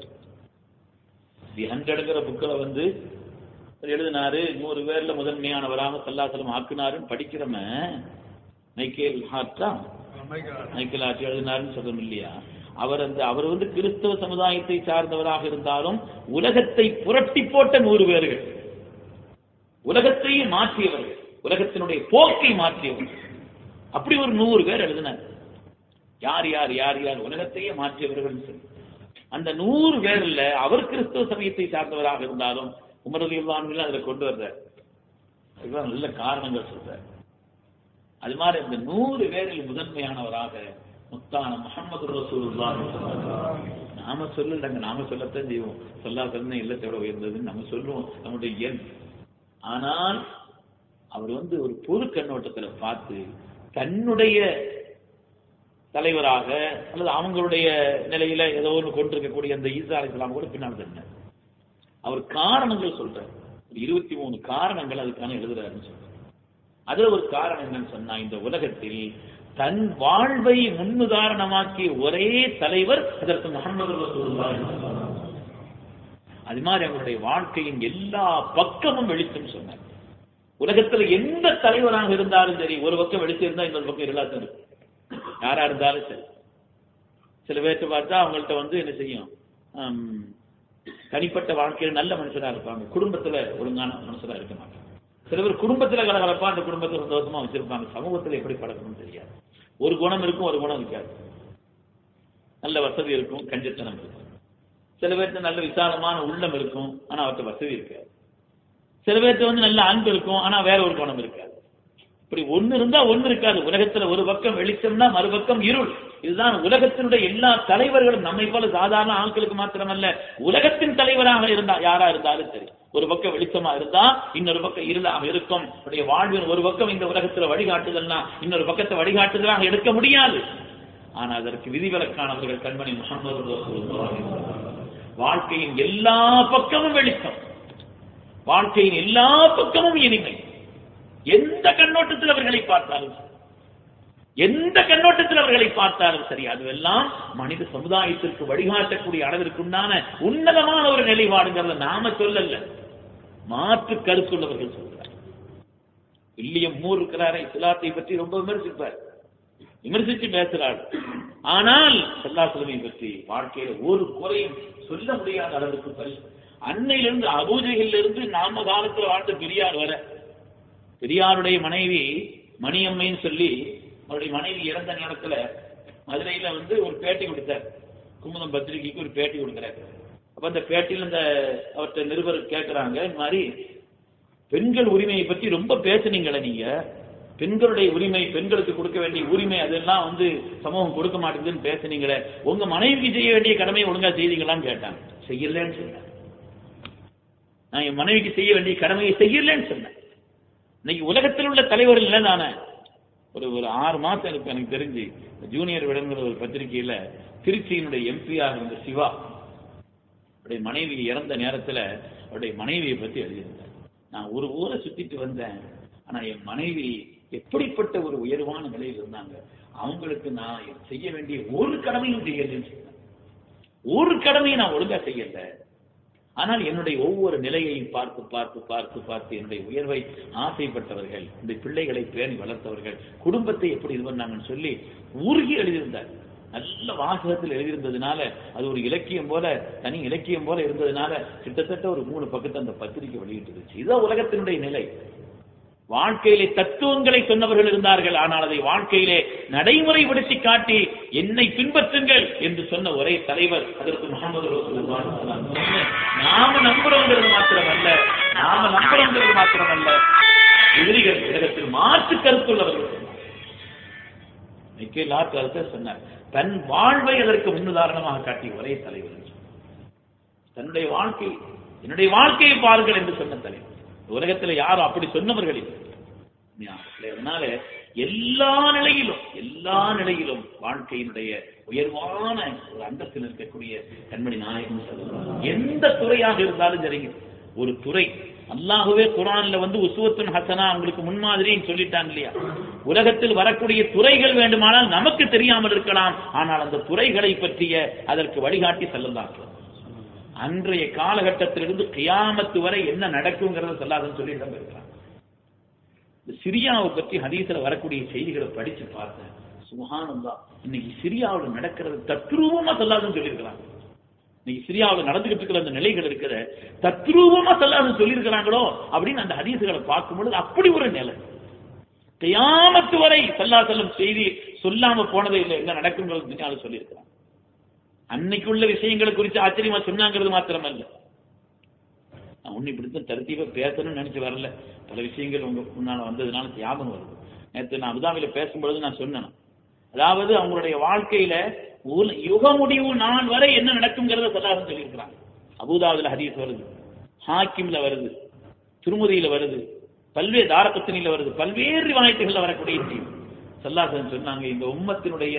தி 100ங்கிற புக்கில் வந்து எழுதினாரு. 100 பேர்ல முதன்மையானவராக ஸல்லல்லாஹு ஆக்குனாருன்னு படிக்கிறோம. மைக்கேல் ஹார்ட்டா மைக்கேல் ஹார்ட் எழுதினாருன்னு சொல்றோம் இல்லையா? அவர் வந்து கிறிஸ்தவ சமுதாயத்தை சார்ந்தவராக இருந்தாலும் உலகத்தை புரட்டி போட்ட 100 பேர்கள், உலகத்தையும் மாற்றியவர்கள், உலகத்தினுடைய போக்கை மாற்றியவர்கள். அப்படி ஒரு 100 பேர் எழுதினார். யார் யார் யார் யார் உலகத்தையே மாற்றியவர்கள் சொல்லி அந்த 100 பேர்ல அவர் கிறிஸ்தவ சமயத்தை சார்ந்தவராக இருந்தாலும் உமர் ரலியல்லாஹு அன்ஹு அதில் கொண்டு வர்றார். அதுதான் நல்ல காரணங்கள் சொல்றார். அது மாதிரி இந்த 100 பேரில் முதன்மையானவராக முத்தான முஹம்மது ரசூலுல்லாஹ். நாம சொல்லலங்க, நாம சொல்லத்தான் செய்வோம். சொல்லாத இல்லத்தை விட உயர்ந்ததுன்னு நம்ம சொல்லுவோம், நம்முடைய இயல்பு. ஆனால் அவர் வந்து ஒரு பொது கண்ணோட்டத்தில் பார்த்து தன்னுடைய தலைவராக அல்லது அவங்களுடைய நிலையில ஏதோ ஒன்று கொண்டிருக்கக்கூடிய அந்த ஈசா அலைஹிஸ்ஸலாம் கூட பின்னால் சொன்னார். அவர் காரணங்கள் சொல்றார். 23 காரணங்கள் அதுக்கான எழுதுறாருன்னு சொல்றார். அதுல ஒரு காரணம் என்னன்னு சொன்னா, இந்த உலகத்தில் தன் வாழ்வை முன்னுதாரணமாக்கிய ஒரே தலைவர் அதற்கு முஹம்மது ரசூலுல்லாஹ். அது மாதிரி அவருடைய வாழ்க்கையின் எல்லா பக்கமும் வெளிச்சம் சொன்னார். உலகத்தில் எந்த தலைவராக இருந்தாலும் சரி, ஒரு பக்கம் வெளிச்சம் இருந்தா இன்னொரு பக்கம் இருளாத்தான் இருக்கும். யாரா இருந்தாலும் சரி. சில பேர்த்த பார்த்தா அவங்கள்ட்ட வந்து என்ன செய்யும், தனிப்பட்ட வாழ்க்கையில் நல்ல மனுஷனா இருப்பாங்க, குடும்பத்துல ஒழுங்கான மனுஷனா இருக்க மாட்டாங்க. சில பேர் குடும்பத்துல கலகலப்பா அந்த குடும்பத்தை சந்தோஷமா வச்சிருப்பாங்க, சமூகத்துல எப்படி பழக்கணும்னு தெரியாது. ஒரு குணம் இருக்கும், ஒரு குணம் இருக்காது. நல்ல வசதி இருக்கும், கஞ்சத்தனம் இருக்கும். சில பேர்த்த நல்ல விசாலமான உள்ளம் இருக்கும், ஆனா அவர்கிட்ட வசதி இருக்காது. சில பேர்த்த வந்து நல்ல அன்பு இருக்கும், ஆனா வேற ஒரு குணம் இருக்காது. இப்படி ஒன்னு இருந்தா ஒன்னு இருக்காது. உலகத்துல ஒரு பக்கம் வெளிச்சம்னா மறுபக்கம் இருள். இதுதான் உலகத்தினுடைய எல்லா தலைவர்களும். நம்மை போல சாதாரண ஆட்களுக்கு மாத்திரமல்ல, உலகத்தின் தலைவராக இருந்தா யாரா இருந்தாலும் சரி, ஒரு பக்கம் வெளிச்சமா இருந்தா இன்னொரு பக்கம் இருளாக இருக்கும். வாழ்வின் ஒரு பக்கம் இந்த உலகத்துல வழிகாட்டுதல்னா இன்னொரு பக்கத்தை வழிகாட்டுதலாக எடுக்க முடியாது. ஆனா அதற்கு விதிவிலக்கானவர்கள் கண்மணி முஹம்மது ரசூலுல்லாஹ். வாழ்க்கையின் எல்லா பக்கமும் வெளிச்சம், வாழ்க்கையின் எல்லா பக்கமும் இனிமை. எந்த கண்ணோட்டத்தில் அவர்களை பார்த்தாலும், எந்த கண்ணோட்டத்தில் அவர்களை பார்த்தாலும் சரி, அதுவெல்லாம் மனித சமுதாயத்திற்கு வழிகாட்டக்கூடிய அளவிற்குண்டான உன்னதமான ஒரு நிலைப்பாடுங்கிறத நாம சொல்லல, மாற்று கருத்துள்ளவர்கள் சொல்றார். வில்லியம் மூர் இருக்கிறாரே, இஸ்லாத்தை பற்றி ரொம்ப விமர்சிப்பார், விமர்சித்து பேசுறார். ஆனால் ஸல்லல்லாஹு அலைஹி வஸல்லம் பற்றி வாழ்க்கையில ஒரு குறையும் சொல்ல முடியாத அளவுக்கு பரிசு. அன்னையிலிருந்து அபூஜஹலிலிருந்து நாம காலத்தில் வாழ்ந்த பெரியார் வர, பெரியாருடைய மனைவி மணியம்மைன்னு சொல்லி அவருடைய மனைவி இறந்த நேரத்துல மதுரையில வந்து ஒரு பேட்டி கொடுத்தார். குமுதம் பத்திரிகைக்கு ஒரு பேட்டி கொடுக்கிறார். அப்ப அந்த பேட்டியில் இந்த அவர்கிட்ட நிருபர் கேட்கிறாங்க, இந்த மாதிரி பெண்கள் உரிமையை பற்றி ரொம்ப பேசுனீங்களே நீங்க, பெண்களுடைய உரிமை, பெண்களுக்கு கொடுக்க வேண்டிய உரிமை அதெல்லாம் வந்து சமூகம் கொடுக்க மாட்டேங்குதுன்னு பேசுனீங்களே, உங்க மனைவிக்கு செய்ய வேண்டிய கடமையை ஒழுங்கா செய்தீங்களான்னு கேட்டாங்க. செய்யலன்னு சொன்னேன். நான் என் மனைவிக்கு செய்ய வேண்டிய கடமையை செய்யலன்னு சொன்னேன். இன்னைக்கு உலகத்தில் உள்ள தலைவர்கள் இல்லை தானே. ஒரு 6 மாசம் இருக்கு எனக்கு தெரிஞ்சு, ஜூனியர் விடங்கிற ஒரு பத்திரிகையில திருச்சியினுடைய எம்பியாக இருந்த சிவா அவருடைய மனைவி இறந்த நேரத்துல அவருடைய மனைவியை பத்தி எழுதியிருந்தார். நான் ஒரு ஊரை சுத்திட்டு வந்தேன், ஆனா என் மனைவி எப்படிப்பட்ட ஒரு உயர்வான நிலையில் இருந்தாங்க, அவங்களுக்கு நான் செய்ய வேண்டிய ஒரு கடமையும் செய்யலன்னு சொன்னேன். ஒரு கடமையை நான் ஒழுங்கா செய்யல. ஆனால் என்னுடைய ஒவ்வொரு நிலையையும் பார்த்து பார்த்து பார்த்து பார்த்து என்னுடைய உயர்வை ஆசைப்பட்டவர்கள், இந்த பிள்ளைகளை பேணி வளர்த்தவர்கள், குடும்பத்தை எப்படி இது பண்ணாங்கன்னு சொல்லி உருகி எழுதியிருந்தார். நல்ல வாசகத்தில் எழுதியிருந்ததுனால, அது ஒரு இலக்கியம் போல, தனி இலக்கியம் போல இருந்ததுனால கிட்டத்தட்ட ஒரு 3 பக்கத்தை அந்த பத்திரிகை வெளியிட்டு. இதுதான் உலகத்தினுடைய நிலை. வாழ்க்கையிலே தத்துவங்களை சொன்னவர்கள் இருந்தார்கள், ஆனால் அதை வாழ்க்கையிலே நடைமுறைப்படுத்தி காட்டி என்னை பின்பற்றுங்கள் என்று சொன்ன ஒரே தலைவர் அதற்கு முஹம்மது ரசூலுல்லாஹ். நாம நம்புறோங்கிறது மாத்திரமல்ல, எதிரிகள் உலகத்தில் மாற்று கருத்துள்ளவர்கள் சொன்னார். தன் வாழ்வை அதற்கு முன்னுதாரணமாக காட்டிய ஒரே தலைவர். தன்னுடைய வாழ்க்கை, என்னுடைய வாழ்க்கையை பாருங்கள் என்று சொன்ன தலைவர். உலகத்தில் யாரும் அப்படி சொன்னவர்கள் இல்லை. அதனால எல்லா நிலையிலும் வாழ்க்கையினுடைய உயர்வான ஒரு அந்தத்தில் இருக்கக்கூடிய கண்மணி நாயகம் சொல்லுவார். எந்த துறையாக இருந்தாலும் சரி, ஒரு துறை அல்லாஹ்வே குர்ஆன்ல உஸ்வத்துன் ஹஸனா உங்களுக்கு முன்மாதிரின்னு சொல்லிட்டாங்க இல்லையா? உலகத்தில் வரக்கூடிய துறைகள் வேண்டுமானால் நமக்கு தெரியாமல் இருக்கலாம், ஆனால் அந்த துறைகளை பற்றிய அதற்கு வழிகாட்டி ஸல்லல்லாஹு அன்றைய காலகட்டத்திலிருந்து கியாமத்து வரை என்ன நடக்குங்கிறத ஸல்லல்லாஹு சொல்லி இருக்கிறார். சிரியாவை பற்றி ஹதீஸ்ல வரக்கூடிய செய்திகளை படிச்சு பார்த்தேன். சுப்ஹானல்லாஹ், இன்னைக்கு சிரியாவில் நடக்கிறது தத்ரூபமா ஸல்லல்லாஹு சொல்லியிருக்கிறாங்க. இன்னைக்கு சிரியாவில் நடந்துகிட்டு இருக்கிற அந்த நிலைகள் இருக்கிற தத்ரூபமா ஸல்லல்லாஹு சொல்லியிருக்கிறாங்களோ அப்படின்னு அந்த ஹதீஸ்களை பார்க்கும்பொழுது அப்படி ஒரு நிலை. கியாமத்து வரை ஸல்லல்லாஹு அலைஹி வஸல்லம் செய்தி சொல்லாம போனதே இல்லை, என்ன நடக்குங்கிறது சொல்லியிருக்கிறாங்க. அன்னைக்குள்ள விஷயங்களை குறித்து ஆச்சரியமா சொன்னாங்கிறது மாத்திரமல்ல, நான் ஒன்னும் இப்படித்தான் தருத்தீவா பேசணும்னு நினைச்சு வரல, பல விஷயங்கள் உங்க முன்னால வந்ததுனால ஞாபகம் வருது. நேற்று நான் அபுதாபியில பேசும்பொழுது நான் சொன்னேன், அதாவது அவங்களுடைய வாழ்க்கையில யுக முடிவு நாள் வரை என்ன நடக்குங்கிறத ஸல்லல்லாஹு சொல்லியிருக்கிறாங்க. அபூதாவுல ஹதீஸ் வருது, ஹாக்கிம்ல வருது, திருமுதியில வருது, பல்வேறு தாரகத்தினில வருது, பல்வேறு ரிவாயத்துகள்ல வரக்கூடிய செய்தி. ஸல்லல்லாஹு சொன்னாங்க, இந்த உம்மத்தினுடைய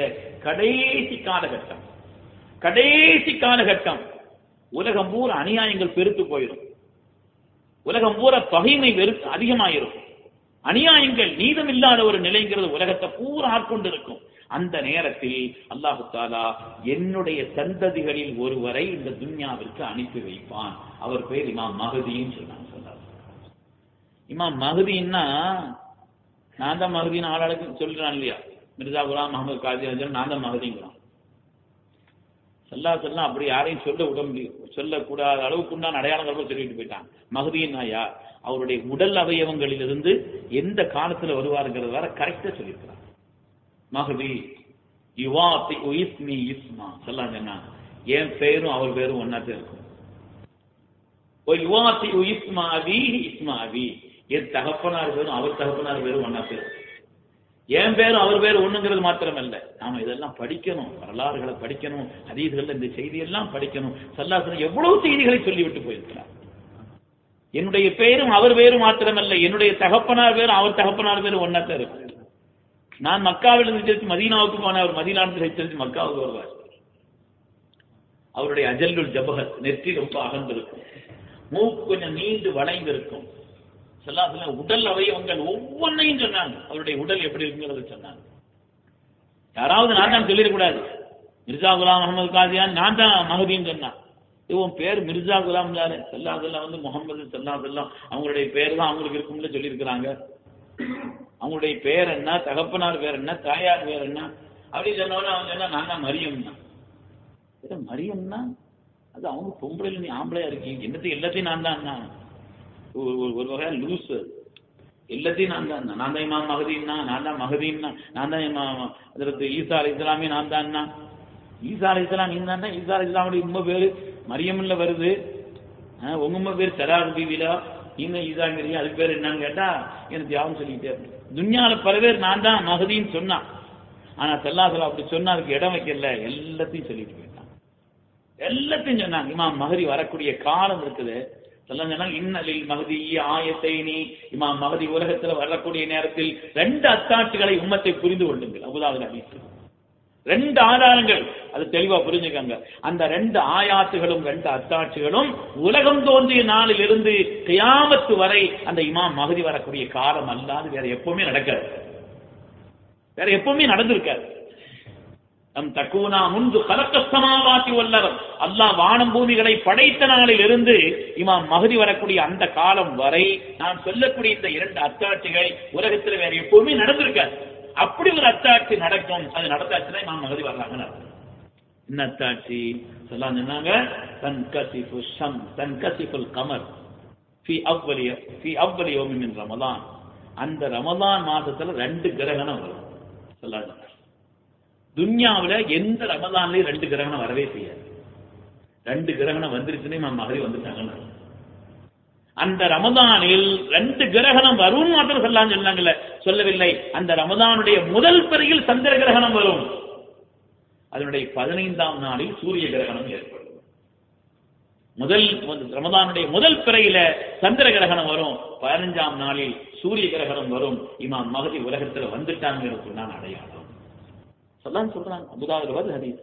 கடைசி காலகட்டம் உலகம் பூரா அநியாயங்கள் பெருத்து போயிடும், உலகம் பூரா பகைமை அதிகமாயிரும், அநியாயங்கள் நீதம் இல்லாத ஒரு நிலைங்கிறது உலகத்தை பூரா ஆட்கொண்டு இருக்கும். அந்த நேரத்தில் அல்லாஹு தஆலா என்னுடைய சந்ததிகளில் ஒருவரை இந்த துன்யாவிற்கு அனுப்பி வைப்பான், அவர் பேர் இமாம் மஹ்தின்னு சொன்னாங்க. இமாம் மஹ்தின்னா நான் தான் மஹ்தின்னு ஆளாளுக்கு சொல்றான் இல்லையா? மிர்சா குலாம் முஹம்மது காதியான் நான் தான் மஹ்திங்கிறான். ஸல்லல்லாஹு அலைஹி அப்படி யாரையும் சொல்ல விட முடியும், சொல்லக்கூடாத அளவுக்கு உண்டான அடையாளங்கள் சொல்லிட்டு போயிட்டாங்க. மஹ்தின்னா யார்? அவருடைய உடல் அவயவங்களிலிருந்து எந்த காலத்துல வருவாருங்கிறது வர கரெக்டா சொல்லியிருக்கிறார். மஹ்தி யுவாத்தி இஸ்மி இஸ்மா ஸல்லல்லாஹு என் பேரும் அவர் பேரும் ஒன்னாத்தான் இருக்கும். யுவாத்தி இஸ்மா அபி இஸ்மா அபி, என் தகப்பனார் பேரும் அவர் தகப்பனார் பேரும் ஒன்னாத்தான் இருக்கும். என் பேரும் அவர் பேரும் ஒண்ணுங்கிறது மாத்திரமல்ல, நாம இதெல்லாம் படிக்கணும், வரலாறுகளை படிக்கணும், ஹதீஸ்கள் இந்த செய்தியெல்லாம் படிக்கணும். ஸல்லல்லாஹு அலைஹி எவ்வளவு செய்திகளை சொல்லிவிட்டு போயிருக்கிறார். என்னுடைய பேரும் அவர் பேரும் மாத்திரமல்ல, என்னுடைய தகப்பனார் பேரும் அவர் தகப்பனார் பேரும் ஒன்னாத்தான் இருக்கும். நான் மக்காவில் இருந்து மதீனாவுக்கு போன, அவர் மதீனாவிலிருந்து மக்காவுக்கு வருவார். அவருடைய அஜல்லுல் ஜபஹத், நெற்றி ரொம்ப அகர்ந்திருக்கும், மூக்கு கொஞ்சம் நீண்டு வளைந்திருக்கும். ஸல்லல்லாஹு அலைஹி உடல் அவயவங்கள் ஒவ்வொன்றையும் சொன்னாங்க, அவருடைய உடல் எப்படி இருக்குங்கிறத சொன்னாங்க. யாராவது நான் தான் சொல்லிடக்கூடாது, மிர்சா குலாம் முஹம்மது காதியான் நான் தான் மஹ்தின்னு சொன்னான். இவன் பேர் மிர்சா குலாம் தானே, ஸல்லல்லாஹு அலைஹி முஹம்மது ஸல்லல்லாஹு அலைஹி அவங்களுடைய பேர் தான் அவங்களுக்கு இருக்கும்னு சொல்லியிருக்கிறாங்க. அவங்களுடைய பேர் என்ன, தகப்பனார் பேர் என்ன, தாயார் பேர் என்ன அப்படி சொன்னோன்னு அவன் சொன்னா நான் தான் மரியம்னா. மரியம்னா அது அவங்க பொம்பளைல, நீ ஆம்பளையா இருக்கீங்க, என்னத்தையும் எல்லாத்தையும் நான் தான், ஒரு வகையா லூஸ், எல்லாத்தையும் நான் தான், நான் தான் இமாம் மஹ்தின்னா, நான் தான் மஹ்தின்னா, நான் தான் இமாம் அதற்கு ஈசா அலைஹிஸ்ஸலாமே நான் தான். ஈசா அலைஹிஸ்ஸலாம் நீ தான். ஈசா அலைஹிஸ்ஸலாமுடைய உம்ம பேரு மரியம்ல வருது, உங்க உம்ம பேர் சரார் பீவிலா, நீங்க ஈசாங்கிறீங்க, அதுக்கு பேர் என்னன்னு கேட்டா எனக்கு யாரும் சொல்லிக்கிட்டே இருக்கு. துன்யால பல பேர் நான் தான் மஹ்தின்னு சொன்னான், ஆனா ஸல்லல்லாஹு அலைஹி அப்படி சொன்னா அதுக்கு இடம் வைக்கல, எல்லாத்தையும் சொல்லிட்டு போயிட்டான், எல்லாத்தையும் சொன்னாங்க. இமாம் மஹ்தி வரக்கூடிய காலம் இருக்குது. இன்னலில் மஹ்தி ஆயத்தைனி, இமாம் மஹ்தி உலகத்தில் வரக்கூடிய நேரத்தில் 2 அத்தாட்சிகளை உம்மத்தை புரிந்து கொள்ளுங்கள். அபூதாவுல் ஹதீஸ் 2 ஆதாரங்கள், அது தெளிவா புரிஞ்சுக்கங்க. அந்த 2 ஆயாத்துகளும் 2 அத்தாட்சிகளும் உலகம் தோன்றிய நாளில் இருந்து கியாமத்து வரை அந்த இமாம் மஹ்தி வரக்கூடிய காலம் அல்லாது வேற எப்பவுமே நடக்காது, வேற எப்பவுமே நடந்திருக்காது. நம் தக்கூனா முன்பு கலக்க சமாவாத்தி வல்லரம், அல்லாஹ் வானம் பூமிகளை படைத்த நாளில் இருந்து இமாம் மஹ்தி வரக்கூடிய அந்த காலம் வரை நான் சொல்லக்கூடிய இந்த 2 அத்தாட்சிகள் உலகத்தில் வேற எப்பவுமே நடந்திருக்காது. அப்படி ஒரு அத்தாட்சி நடக்கும், அது நடந்தாச்சுன்னா இமாம் மஹ்தி வர்றாங்க. என்ன அத்தாட்சி சொன்னாங்க? தன்கசிஃபு ஷம் தன்கசிஃபுல் கமர் ஃபி அவ்வலி யௌமி மின் ரமலான். அந்த ரமலான் மாசத்துல 2 கிரகணம் வரும். சொல்லாங்க, துன்யாவில் எந்த ரமலான்லயும் 2 கிரகணம் வரவே செய்யாது. 2 கிரகணம் வந்துருச்சுன்னு இமாம் மஹ்தி வந்துட்டாங்கன்னு. அந்த ரமதானில் 2 கிரகணம் வரும் மாத்திரம் சொன்னாங்கல்ல, சொல்லவில்லை. அந்த ரமதானுடைய முதல் பிறையில் சந்திர கிரகணம் வரும். அதனுடைய 15ஆம் நாளில் சூரிய கிரகணம் ஏற்படும். ரமதானுடைய முதல் பிறையில சந்திர கிரகணம் வரும், 15ஆம் நாளில் சூரிய கிரகணம் வரும். இமாம் மஹதி உலகத்துல வந்துட்டாங்க நான் அடையாளம் சொல்றாங்க. அபூதாவுல வருது ஹதீஸ்.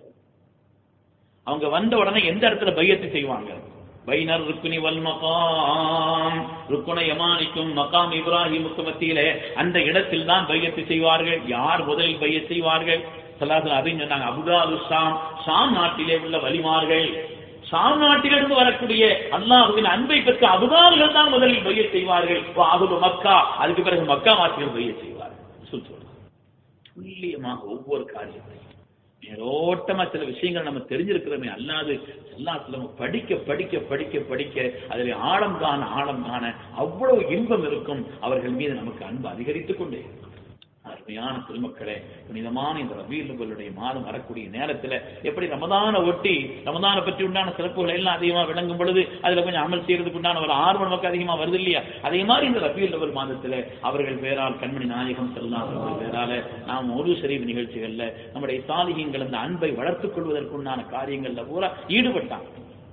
அவங்க வந்த உடனே எந்த இடத்துல பையத்து செய்வாங்க? பைனர் ருக்குனி வல் மகாம், ருக்குன யமானிக்கும் மகாம் இப்ராஹிமுக்கு மத்தியிலே அந்த இடத்தில் தான் பையத்து செய்வார்கள். யார் முதலில் பையத் செய்வார்கள்? அப்படின்னு சொன்னாங்க. அபுதாபு ஷாம் நாட்டிலே உள்ள வலிமார்கள், ஷாம் நாட்டிலிருந்து வரக்கூடிய அல்லாஹ்வின் அன்பை பெற்ற அபுதாபுகள் தான் முதலில் பையத் செய்வார்கள். மக்கா, அதுக்கு பிறகு மக்கா வாசிகள் பையத் செய்வார்கள். துல்லியமாக ஒவ்வொரு காரியத்தையும் நேரோட்டமா சில விஷயங்கள் நம்ம தெரிஞ்சிருக்கிறோமே, அல்லாது எல்லாத்துல படிக்க படிக்க படிக்க படிக்க அதில் ஆழம் காண அவ்வளவு இன்பம் இருக்கும். அவர்கள் மீது நமக்கு அன்பு அதிகரித்துக் கொண்டே. அருமையான பெருமக்களே, புனிதமான இந்த ரபீஉல் அவ்வலுடைய மாதம் வரக்கூடிய நேரத்தில் எப்படி ரமதானை ஒட்டி ரமதானை பற்றி உண்டான சிறப்புகள் எல்லாம் அதிகமாக விளங்கும் பொழுது அதுல கொஞ்சம் அமல் செய்யறதுக்கு உண்டான ஒரு ஆர்வம் நமக்கு அதிகமா வருது இல்லையா? அதே மாதிரி இந்த ரபீஉல் அவ்வல் மாதத்துல அவர்கள் பேரால் கண்மணி நாயகம் ஸல்லல்லாஹு அலைஹி வஸல்லம் பேரால நாம் ஒரு ஷரீஃப் நிகழ்ச்சிகள்ல நம்முடைய சாலிஹீன்கள் அந்த அன்பை வளர்த்துக் கொள்வதற்குண்டான காரியங்கள்ல பூரா ஈடுபட்டாங்க.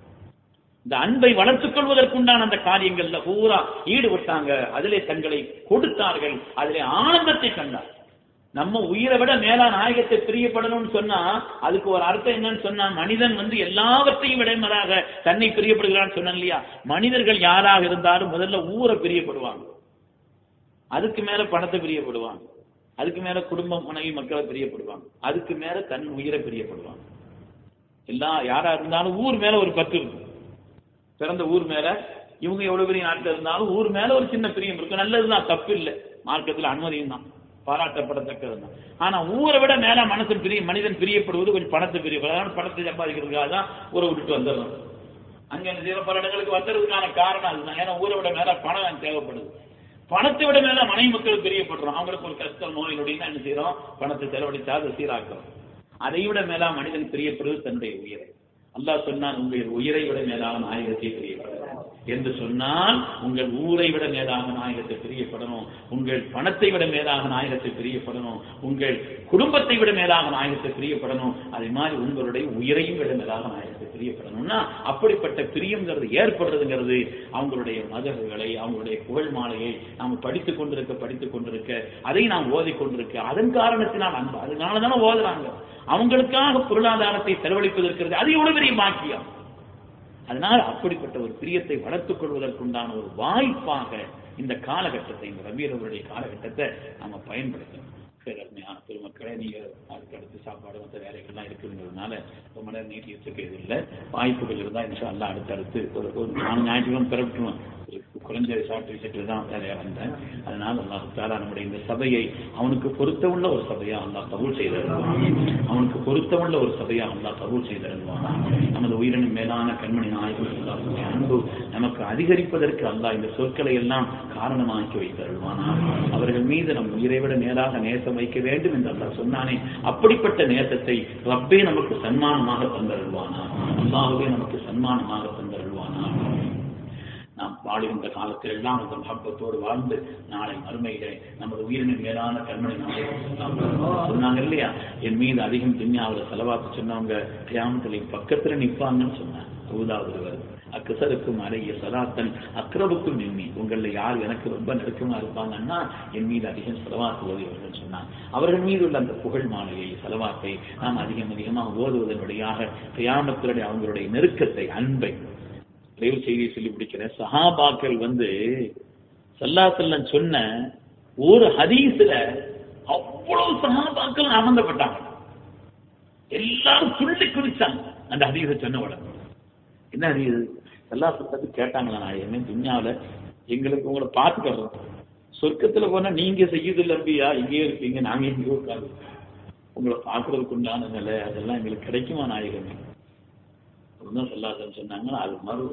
இந்த அன்பை வளர்த்துக் கொள்வதற்குண்டான அந்த காரியங்கள்ல பூரா ஈடுபட்டாங்க. அதிலே தங்களை கொடுத்தார்கள், அதிலே ஆனந்தத்தை கண்டார். நம்ம உயிரை விட மேலா நாயகத்தை பிரியப்படணும்னு சொன்னா அதுக்கு ஒரு அர்த்தம் என்னன்னு சொன்னா, மனிதன் எல்லாவற்றையும் விடமதாக தன்னை பிரியப்படுகிறான்னு சொன்ன இல்லையா? மனிதர்கள் யாராக இருந்தாலும் முதல்ல ஊரை பிரியப்படுவாங்க, அதுக்கு மேல பணத்தை பிரியப்படுவாங்க, அதுக்கு மேல குடும்பம் மனைவி மக்களை பிரியப்படுவாங்க, அதுக்கு மேல தன் உயிரை பிரியப்படுவாங்க. எல்லாம் யாரா இருந்தாலும் ஊர் மேல ஒரு பற்று இருக்கும். பிறந்த ஊர் மேல இவங்க எவ்வளவு பெரிய நாட்டில் இருந்தாலும் ஊர் மேல ஒரு சின்ன பிரியம் இருக்கும். நல்லதுதான், தப்பு இல்லை, மார்க்கத்தில் அனுமதியும் தான், பாராட்டப்படத்தக்கது தான். ஆனா ஊரை விட மேல மனிதன் பிரியப்படுவது கொஞ்சம் பணத்தை பிரியப்படுவது. பணத்தை சம்பாதிக்கிறதுக்காக தான் ஊரை விட்டுட்டு வந்துடுறோம். அங்க பல இடங்களுக்கு வந்ததுக்கான காரணம் அதுதான். ஏன்னா ஊரை விட மேல பணம் தேவைப்படுது. பணத்தை விட மேல மனைவி மக்கள் பிரியப்படுறோம். அவங்களுக்கு ஒரு கஷ்டம் நோய் நொடினா என்ன செய்யறோம்? பணத்தை செலவழிச்சா அதை சீராக்கிறோம். அதை விட மேலா மனிதன் பிரியப்படுவது தன்னுடைய உயிரை. அல்லாஹ் சொன்னான், உங்கள் உயிரை விட மேலாக நாயகத்தை பிரியப்படணும் என்று சொன்னால் உங்கள் ஊரை விட மேலாக நாயகத்தை பிரியப்படணும், உங்கள் பணத்தை விட மேலாக நாயகத்தை பிரியப்படணும், உங்கள் குடும்பத்தை விட மேலாக நாயகத்தை பிரியப்படணும். அதே மாதிரி உங்களுடைய உயிரையும் விட மேலாக நாயகத்தை பிரியப்படணும்னா அப்படிப்பட்ட பிரியங்கிறது ஏற்படுறதுங்கிறது அவங்களுடைய மதகுகளை அவங்களுடைய புகழ் மாலையை நாம் படித்துக் கொண்டிருக்க அதை நாம் ஓதிக்கொண்டிருக்க அதன் காரணத்தினால் அன்பு. அதனாலதானே ஓதுறாங்க. அவங்களுக்காக பொருளாதாரத்தை செலவழிப்பதற்கிறது அது எவ்வளவு பெரிய பாக்கியம். அதனால் அப்படிப்பட்ட ஒரு பிரியத்தை வளர்த்துக் கொள்வதற்குண்டான ஒரு வாய்ப்பாக இந்த காலகட்டத்தை, இந்த ரபீஉல் அவ்வலுடைய காலகட்டத்தை நம்ம பயன்படுத்தணும். அருமையான பெருமக்களே, நீங்க அதுக்கடுத்து சாப்பாடு மற்ற வேலைகள்லாம் இருக்குங்கிறதுனால ரொம்ப நேரம் நீட்டி வச்சுக்க இது இல்லை. வாய்ப்புகள் இருந்தால் இன்ஷா அல்லாஹ் அடுத்தடுத்து ஒரு 4 ஞாயிற்றுக்கிழமை பிறப்பிட்டுவோம். குறைஞ்ச ஷார்ட் விஷயத்தில் தான் வேலையா வந்தேன். அதனால அல்லாஹ் தஆலா நம்முடைய இந்த சபையை அவனுக்கு பொருத்தமுள்ள ஒரு சபையா அல்லாஹ் கபூல் செய்திருவான். அவனுக்கு பொருத்தமுள்ள ஒரு சபையா அல்லாஹ் கபூல் செய்திருவான். நமது உயிரினும் மேலான கண்மணி நாயகம் அன்பு நமக்கு அதிகரிப்பதற்கு அல்லாஹ் இந்த சொற்களை எல்லாம் காரணமாக்கி வைத்தருள்வானா. அவர்கள் மீது நம் உயிரை விட மேலாக நேசம் வைக்க வேண்டும் என்று அல்லாஹ் சொன்னானே, அப்படிப்பட்ட நேசத்தை ரப்பே நமக்கு சன்மானமாக தந்தருள்வானா. அல்லாஹ்வே நமக்கு சன்மானமாக தந்தருள்வானா. நாம் வாழுகின்ற காலத்தில் எல்லாம் அந்த மஹப்பத்தோடு வாழ்ந்து நாளை மறுமையிலே நமது உயிரினும் மேலான கண்மணி சொன்னாங்க இல்லையா, என் மீது அதிகம் துன்யாவில் செலவாக்கு சொன்னவங்க கியாமத்திலே பக்கத்துல நிற்பாங்கன்னு சொன்னாங்க. அபூதாவுல அக்கசருக்கும் அலைய சலாத்தன் அக்ரபுக்கும் நிம்மி, உங்களில் யார் எனக்கு ரொம்ப நெருக்கமா இருப்பாங்கன்னா என் மீது அதிகம் செலவாக்கு ஓதுவர்கள் சொன்னாங்க. அவர்கள் மீது உள்ள அந்த புகழ் மாலையை செலவாக்கை நாம் அதிகமாக ஓதுவதன் வழியாக கியாமத்தினுடைய அவங்களுடைய நெருக்கத்தை அன்பை நிறைவு செய்தியை சொல்லி பிடிக்கிறேன். சஹாபாக்கள் ஸல்லல்லாஹு அலைஹி வஸல்லம் சொன்ன ஒரு ஹதீஸ்ல அவ்வளவு சஹாபாக்கள் ஆனந்தப்பட்டாங்க. எல்லாரும் துள்ளி குதிச்சாங்க அந்த ஹதீஸை சொன்ன உடனே. என்ன ஹதீஸ்? ஸல்லல்லாஹு அலைஹி வஸல்லம் கேட்டாங்களா, நாயகமே துன்யாவுல எங்களுக்கு உங்களை பார்த்துக்கிறோம், சொர்க்கத்துல போனா நீங்க செய்யுதுல் அன்பியா இங்கே இருப்பீங்க, நாங்க இங்கே இருக்காது, உங்களை பார்க்கறதுக்கு உண்டான நிலை அதெல்லாம் எங்களுக்கு கிடைக்குமா நாயகமே? சொன்னாங்க, அது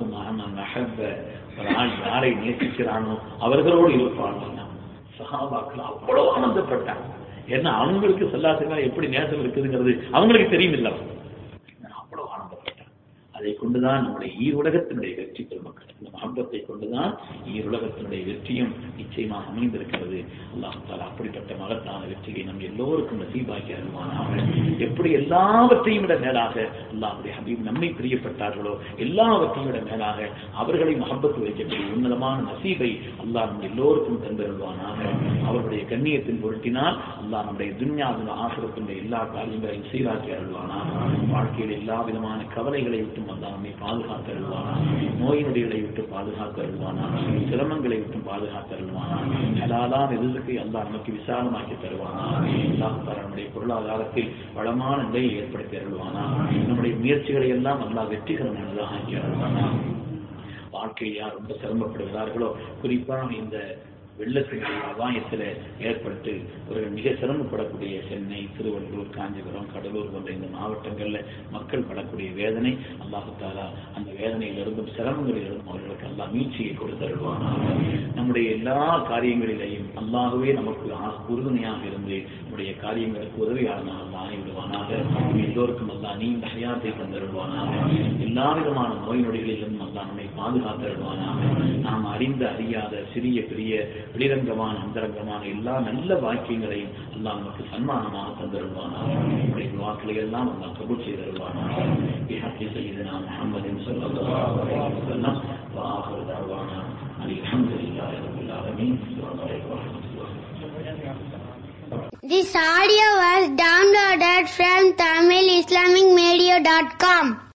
ஒரு ஆள் யாரை நேசிக்கிறானோ அவர்களோடு இருப்பாங்க. சஹாபாக்கள் அவ்வளவு ஆனந்தப்பட்டாங்க. ஏன்னா அவங்களுக்கு ஸல்லல்லாஹு அலைஹி வஸல்லம் எப்படி நேசம் இருக்குதுங்கிறது அவங்களுக்கு தெரியும் இல்ல, அவ்வளவு ஆனந்தப்பட்டாங்க. அதை கொண்டுதான் நம்முடைய ஈருலகத்தினுடைய வெற்றி பெருமக்கள். இந்த மஹப்பத்தை கொண்டுதான் ஈருலகத்தினுடைய வெற்றியும் நிச்சயமாக அமைந்திருக்கிறது. அல்லாஹ் தஆலா அப்படிப்பட்ட மகத்தான வெற்றியை நம் எல்லோருக்கும் நசீபாக்கி அருள்வானாக. எப்படி எல்லாவற்றையும் விட மேலாக அல்லாஹ்வுடைய ஹபீப் நம்மை பிரியப்பட்டார்களோ எல்லாவற்றையும் விட மேலாக அவர்களை மஹப்பத்து வைக்கக்கூடிய உன்னதமான நசீபை அல்லாஹ் நம் எல்லோருக்கும் தந்தருள்வானாக. அவருடைய கண்ணியத்தின் பொருட்டினால் அல்லாஹ் நம்முடைய துன்யாவின் ஆசிரத்தினுடைய எல்லா காரியங்களையும் சீராக்கி அருள்வானாக. வாழ்க்கையில் எல்லா விதமான கவலைகளை விட்டும் அல்லாஹ் நம்மை பாதுகாத்து அருள்வானாக. நோயினுடைகளை விட்டு பாதுகாத்து அருள்வானாக. சிரமங்களை விட்டு பாதுகாத்து அருள்வானாக. ஹலாலான ரிஸ்கை அல்லாஹ் நமக்கு விசாலமாக்கி தருவானாக. அல்லாஹ் நம்முடைய பொருளாதாரத்தில் வளமான நிலையை ஏற்படுத்தி அருள்வானாக. நம்முடைய முயற்சிகளை எல்லாம் அல்லாஹ் வெற்றிகரமானதாக ஆக்கி அருள்வானாக. வாழ்க்கையில் யார் ரொம்ப சிரமப்படுகிறார்களோ, குறிப்பாக இந்த வெள்ளத்தினுடைய அபாயத்தில் ஏற்பட்டு ஒரு மிக சிரமப்படக்கூடிய சென்னை, திருவள்ளூர், காஞ்சிபுரம், கடலூர் போன்ற இந்த மாவட்டங்களில் மக்கள் படக்கூடிய வேதனை, அல்லாஹ் தஆலா அந்த வேதனையிலிருந்தும் சிரமங்களிலிருந்தும் அவர்களுக்கு அல்லாஹ் மீட்சியை கொடுத்தருள்வானாக. நம்முடைய எல்லா காரியங்களிலேயும் அல்லாஹ்வே நமக்கு உறுதுணையாக இருந்து நம்முடைய காரியங்களுக்கு உதவியாளனாக அல்லாஹ் ஆகிவிடுவானாக. எல்லோருக்கும் அல்லாஹ் நீண்ட ஹயாத்தை தந்தருள்வானாக. எல்லா விதமான நோய் நொடிகளிலும் அல்லாஹ் நம்மை பாதுகாத்தருள்வானாக. நாம் அறிந்த அறியாத சிறிய பெரிய வெளிரங்கமான அந்தரங்கமான எல்லா நல்ல வாக்கியங்களையும் அல்லாஹ் நமக்கு சன்மானமாக தந்தருள்வானாக. நம்முடைய வாக்களை எல்லாம் அல்லாஹ் கபூல் செய்தருள்வானாக. பிஹக்கி சய்யிதினா முஹம்மதின் ஸல்லல்லாஹு அலைஹி வஸல்லம் வ ஆகிரு தஅவானா அல்ஹம்துலில்லாஹி ரப்பில் ஆலமீன். அஸ்ஸலாமு அலைக்கும் வ ரஹ்மத்துல்லாஹி. This audio was downloaded from TamilIslamicMedia.com.